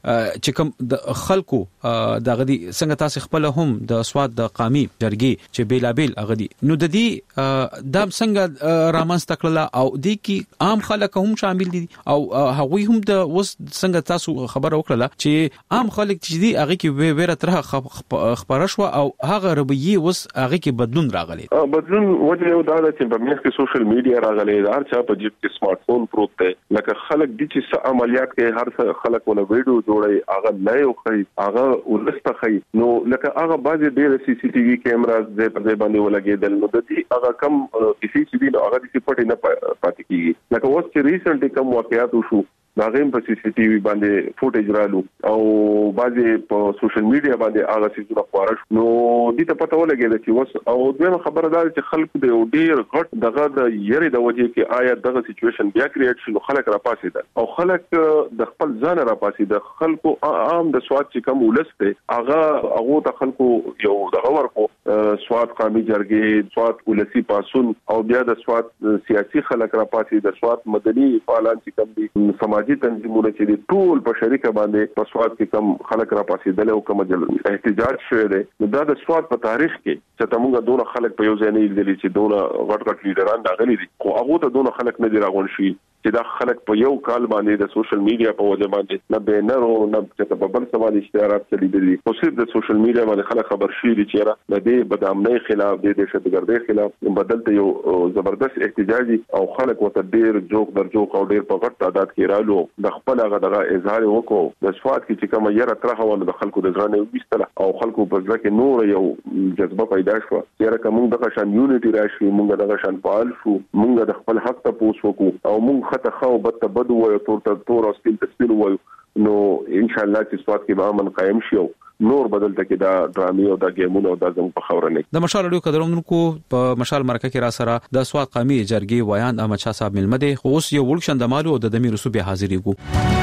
چې کوم د خلکو دغه دي څنګه تاسو خپل هم د سواد د قامي جرګي چې بیلابل هغه دي نو د دې د څنګه رامنځ تکړه او د کی عام خلک هم شامل دي او هغوی هم د وس څنګه تاسو خبر وکړه چې عام خلک چې دي هغه کې ویره تر خبره شو او هغه ربيي وس هغه کې بدلون راغلی بدلون وجه یو دا چې په میخ کې سوشل میډیا راغلی دا چې په جیب کې سمارټ فون پروت دی لکه خلک دي چې عملیات کې هر خلک ولا ویډیو جوړي هغه لایو کوي هغه ولسته کوي نو لکه هغه بعضي ډېر سي سي ټي وي کیمراز دې په دې باندې ولګېدل نو د دې هغه کم کسی چې دی نو هغه د سپورټ نه پاتې کیږي لکه اوس چې ریسنټلی کوم واقعیات وشو دا غیم په سی سی ټي وي باندې فوټیج رالو او بعضي په سوشل میډیا باندې هغه څه خبره نو دې ته پته ولګېده چې اوس او دویمه خبره ده چې خلکو د ډېر غټ دغه د یری د وجې کې آیا دغه سچويشن بیا کریټ شي نو خلک را پاسې ده او خلک د خپل ځان را پاسې ده خلکو عام د سواد چې کوم ولسته هغه هغه د خلکو یو دغه ورکو سواد قامي جرګې سواد ولسی پاسون او بیا د سواد سیاسي خلک را پاسې د سواد مدني فعالان چې کوم دي سماجي تنظیمونه چې د ټول په شریکه باندې په سواد کې کم خلک را پاسې دل او کوم احتجاج شوی دی نو دا د سواد په تاریخ کې چې تمونګه دونه خلک په یو ځای نه لیدل چې دونه غټ غټ لیډران راغلي دي خو هغه ته دونه خلک نه دی راغون شي چې دا خلک په یو کال باندې د سوشل میډیا په وجه باندې نه بینرو نه چې په بل سوال اشتهارات چلی دي خو صرف د سوشل میډیا باندې خلک خبر شي چې را د دې بدامنۍ خلاف د دهشتګردۍ خلاف بدلته یو زبردست احتجاجي او خلک وته ډیر جوک در جوک او ډیر په غټ تعداد کې رالو د خپل هغه دغه اظهار وکړو د سواد کې چې کوم یره تر هغه د خلکو د ځانه وستله او خلکو په ځکه نور یو جذبه پیدا شو چې کوم دغه شان یونټي راشي مونږ دغه شان فعال شو مونږ د خپل حق ته پوس وکړو او مونږ خطه خو بد بد وایو تور تور او سپیل تسپیل وایو نو ان شاء الله چې سواد کې به امن قائم شي نور بدلته کې دا ډرامي او دا گیمونه او دا زموږ په خبره نه د مشال اړیو قدرونکو په مشال مرکه کې را سره د سواد قامي جرګي ویان احمد شاه صاحب ملمده خو اوس یو ولکشن د مالو د دمیر رسوب حاضرېګو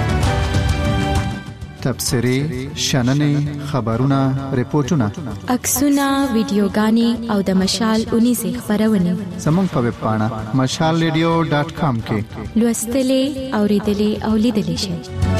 تبصری شننې خبرونه ریپورتونه عکسونه ویډیوګانې او د مشال اونې زی خبرونه زموږ په ویب پاڼه مشال ریډیو ډاټ کام کې لوستلې اوریدلې او لیدلې شئ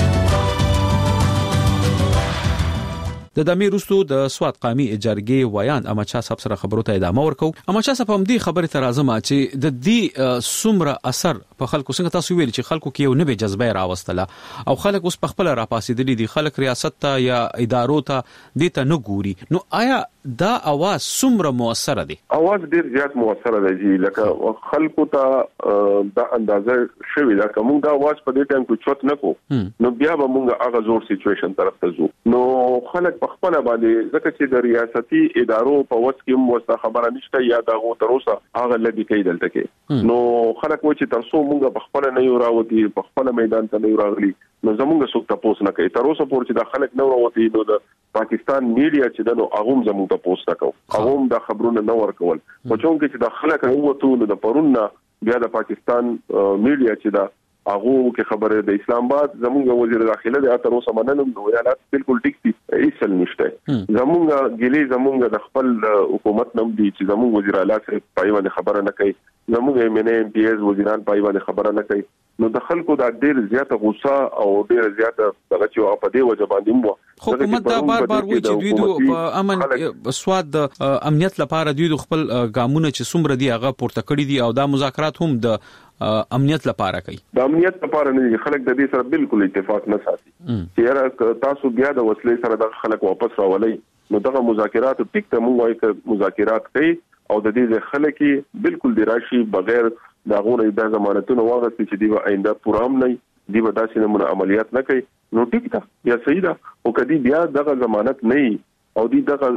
د دمیر رستو د سواد قامي جرګي ویان احمد شاه صاحب سره خبرو ته ادامه ورکو احمد شاه صاحب هم دې خبره تر اعظم چې د دې سمره اثر په خلکو څنګه تاسو ویل چې خلکو کې یو نوې جذبه راوستله او خلک اوس په خپل را پاسېدلې دي خلک ریاست ته یا ادارو ته دې ته نه ګوري نو آیا دا اواز سمره موثر دي اواز ډیر زیات موثر دی چې لکه خلکو ته دا اندازه شوی دا کوم دا اواز په دې ټایم کې چوت نه کو نو بیا به موږ هغه زور سچويشن طرف ته ځو نو خلک په خپل باندې ځکه چې د ریاستي ادارو په وڅ کې موثر خبره نشته یا دا غو تر اوسه هغه لګي کوي دلته کې نو خلک و چې تر څو موږ په خپل نه یو راوتی په خپل میدان ته نه یو راغلي نو زموږ څوک تاسو نه کوي تر اوسه پورې چې د خلک نه راوتی نو د پاکستان میډیا چې دنو هغه زموږ ته پوسټ وکاو هغه د خبرونو نه ورکول په چون کې چې د خلک وروته نو د پرونه بیا د پاکستان میډیا چې دا هغه کې خبره د اسلام آباد زموږ وزیر داخله د اتر اوسه مننم نو حالات بالکل ټیک دي ایسل نشته زموږ ګلی زموږ د خپل حکومت نوم دي چې زموږ وزیر اعلی سره پایوانه خبره نه کوي زموږ ایم ان ایم پی ایس وزیران پایوانه خبره نه کوي نو د خلکو د ډیر زیاته غوسه او ډیر زیاته دغه چې په دې وجه باندې مو حکومت دا بار بار وایي چې دوی په امن سواد د امنیت لپاره دوی خپل ګامونه چې څومره دی هغه پورته کړی دي او دا مذاکرات هم د امنیت لپاره کوي د امنیت لپاره نه خلک د دې سره بالکل اتفاق نه ساتي چې تاسو بیا د وسلې سره د خلک واپس راولي نو دغه مذاکرات ټیک ته مونږ وایو چې مذاکرات کوي او د دې خلک بالکل د راشي بغیر دا غوړې د ضمانتونو واغستې چې دی آینده پورام نه دی به داسې نمونه عملیات نه کوي نو ټیک ده یا صحیح ده او کدی بیا دغه ضمانت نه او دي دغه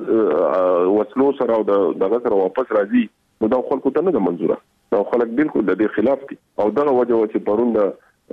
وسلو سره او دغه سره واپس راځي نو دا خلکو ته نه منزوره دا خلک بالکل د دې خلاف دي او دغه وجه چې پرون د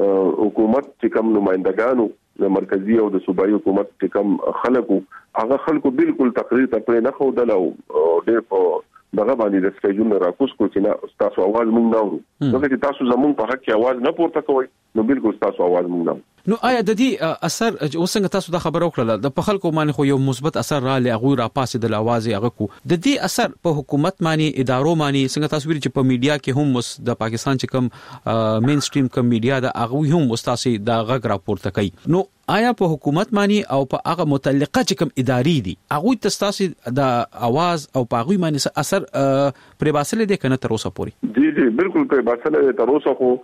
حکومت چې کوم نمائندګانو د مرکزی او د صوبایي حکومت چې کوم خلکو هغه خلکو بالکل تقریر ته پرې نه خو دلو ډېر په دغه باندې د سټیجونو راکوس کو چې نه تاسو आवाज مونږ نه اورو نو چې تاسو زمونږ په حق کې आवाज نه پورته کوئ نو بالکل تاسو आवाज مونږ نه نو آیا د دې اثر اوسنګ تاسو د خبرو کړل د په خلکو باندې خو یو مثبت اثر را لغوي را پاسې د आवाज هغه کو د دې اثر په حکومت باندې ادارو باندې څنګه تاسو ویل چې په میډیا کې هم د پاکستان چې کوم مین سټریم کوم میډیا د هغه هم مستاسي د غږ راپورته کوي نو آیا په حکومت باندې او په هغه متعلقه چې کوم اداري دي هغه تاسو د आवाज او په هغه باندې اثر پرې باسل دي کنه تر اوسه پوري جی جی بالکل پرې باسل تر اوسه خو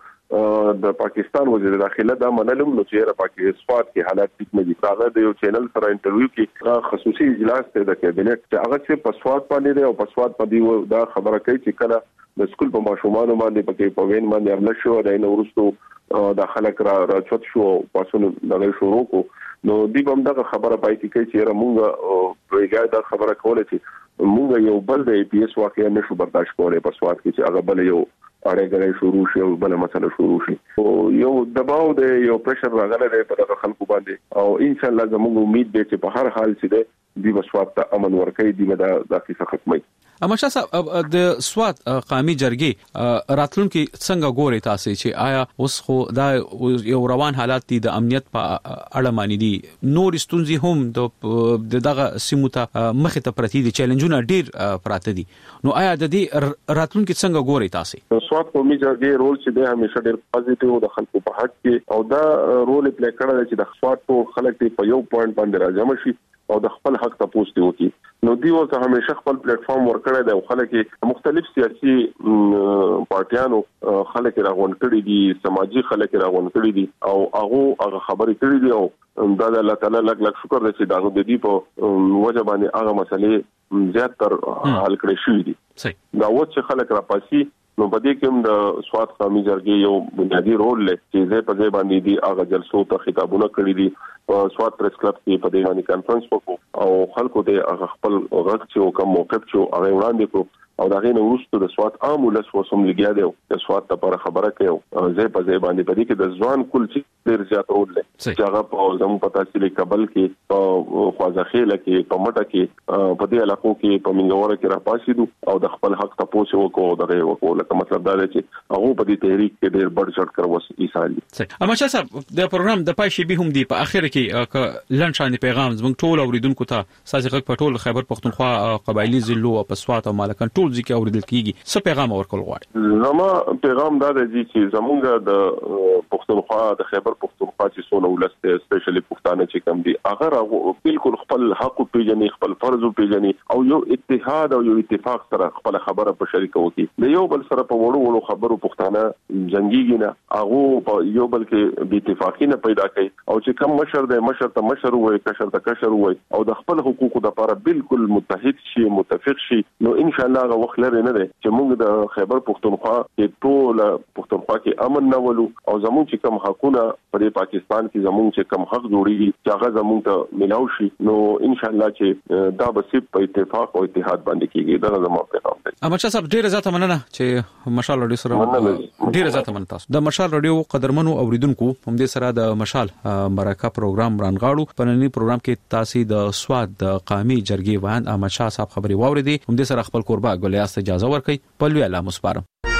د پاکستان وزیر داخله دا منلم نو چې را پاکستان صفات کې حالات ټیک نه دي هغه د یو چینل سره انټرویو کې خصوصي اجلاس ته د کابینټ چې هغه چې په صفات باندې او په صفات باندې دا خبره کوي چې کله د سکول په ماشومان باندې پکې په وین باندې عمل شو دا نه ورستو د خلک را راچوت شو پاسونه دغه شروع کو نو دی هم دا خبره پای کې کوي چې موږ پرېګا دا خبره کوله چې موږ یو بل د ای پی ایس واقعیا نشو برداشت کولای په صفات کې چې هغه بل یو اړه شروع شي او بل مسله شروع شي او یو دباو د یو پرشر راغله د په خلکو باندې او ان شاء الله زموږ امید دی چې په هر حال چې دی بسوات ته امن ورکړي دی د دقیقه ختمي اما شاسه د سوات قومي جرګې راتلونکي څنګه ګوري تاسو چې آیا اوس خو دا یو روان حالات دي د امنیت په اړه معنی دي نور ستونزي هم د دغه سیمو ته مخه ته پرتی دي چیلنجونه ډیر پراته دي نو آیا د دې راتلونکي څنګه ګوري تاسو سوات قومي جرګې رول چې د همیشه ډیر پوزټیو د خلکو په حق کې او دا رول پلی کړل چې د سوات په خلک په یو پوینټ باندې راځم شي او د خپل حق ته پوښتنه وکړي نو دی ورته همیشه خپل پلیټ فارم ورکړی دی او خلک مختلف سیاسي پارټیانو خلک راغون کړي دي سماجی خلک راغون کړي دي او هغه هغه خبرې کړي دي او دا د الله تعالی لږ لږ شکر دی چې دا د دې په وجه باندې هغه مسلې زیات تر حل کړی شوې دي دا و چې خلک را پاسي نو په دې کې هم د سوات قومي جرګې یو بنیادی رول لري چې زه په دې باندې دي هغه جلسو ته خطابونه کړی دي سوات پریس کلب کې په دې باندې کانفرنس وکړو او خلکو ته هغه خپل غږ چې کوم موقف چې هغه وړاندې کړو او دا غینه وروسته د سوات عام ولس وسوم لګیا دی د سوات لپاره خبره کوي زه په ځای باندې په دې کې د ځوان کل چې ډیر زیات رول لري چې هغه په زمو په تحصیل کابل کې په خوازخیل کې په مټه کې په دې علاقو کې په منګوره کې را پاسیدو او د خپل حق ته پوښتنه وکړو دغه وکړو لکه مطلب دا دی چې هغه په دې تحریک کې ډیر بڑ چټ کړو وس ایسالي اما چې صاحب د پروګرام د پای شي به هم دی په اخر کې لنډ پیغام زموږ ټول اوریدونکو ته سازغه په ټول خیبر پختونخوا قبایلی ضلعو او په سوات او مالکان ټول ځکه اوریدل کیږي څه پیغام ورکول غواړي زما پیغام دا دی چې زمونږ د پختونخوا د خیبر پختونخوا چې څونه ولسته سپیشلی پښتانه چې کم دي هغه بالکل خپل حق پیژني خپل فرض پیژني او یو اتحاد او یو اتفاق سره خپل خبره په شریک وکړي د یو بل سره په وړو وړو خبرو پښتانه جنگيږي نه هغه په یو بل کې بي اتفاقی نه پیدا کوي او چې کم مشر دی مشر ته مشر وای کشر ته کشر وای او د خپل حقوقو لپاره بالکل متحد شي متفق شي نو ان شاء الله هغه وخت لري نه دی چې موږ د خیبر پختونخوا کې ټول پختونخوا کې امن نه ولو او زموږ چې کم حقونه په پاکستان کې زموږ چې کم حق جوړیږي چې هغه زموږ ته ملاو شي نو ان شاء الله چې دا به صرف په اتفاق او اتحاد باندې کیږي دا زموږ پیغام دی. اما چې صاحب ډیره زیاته مننه چې مشال رادیو سره ډیره زیاته مننه تاسو د مشال رادیو قدرمنو اوریدونکو هم دې سره د مشال مرکه پروګرام رانغاړو په نننی پروګرام کې تاسو د سواد د قومي جرګې وان احمد شاه صاحب خبري واوریدي هم دې سره خپل قربا ګلیاست اجازه ورکړي په لوی الله مسپارم.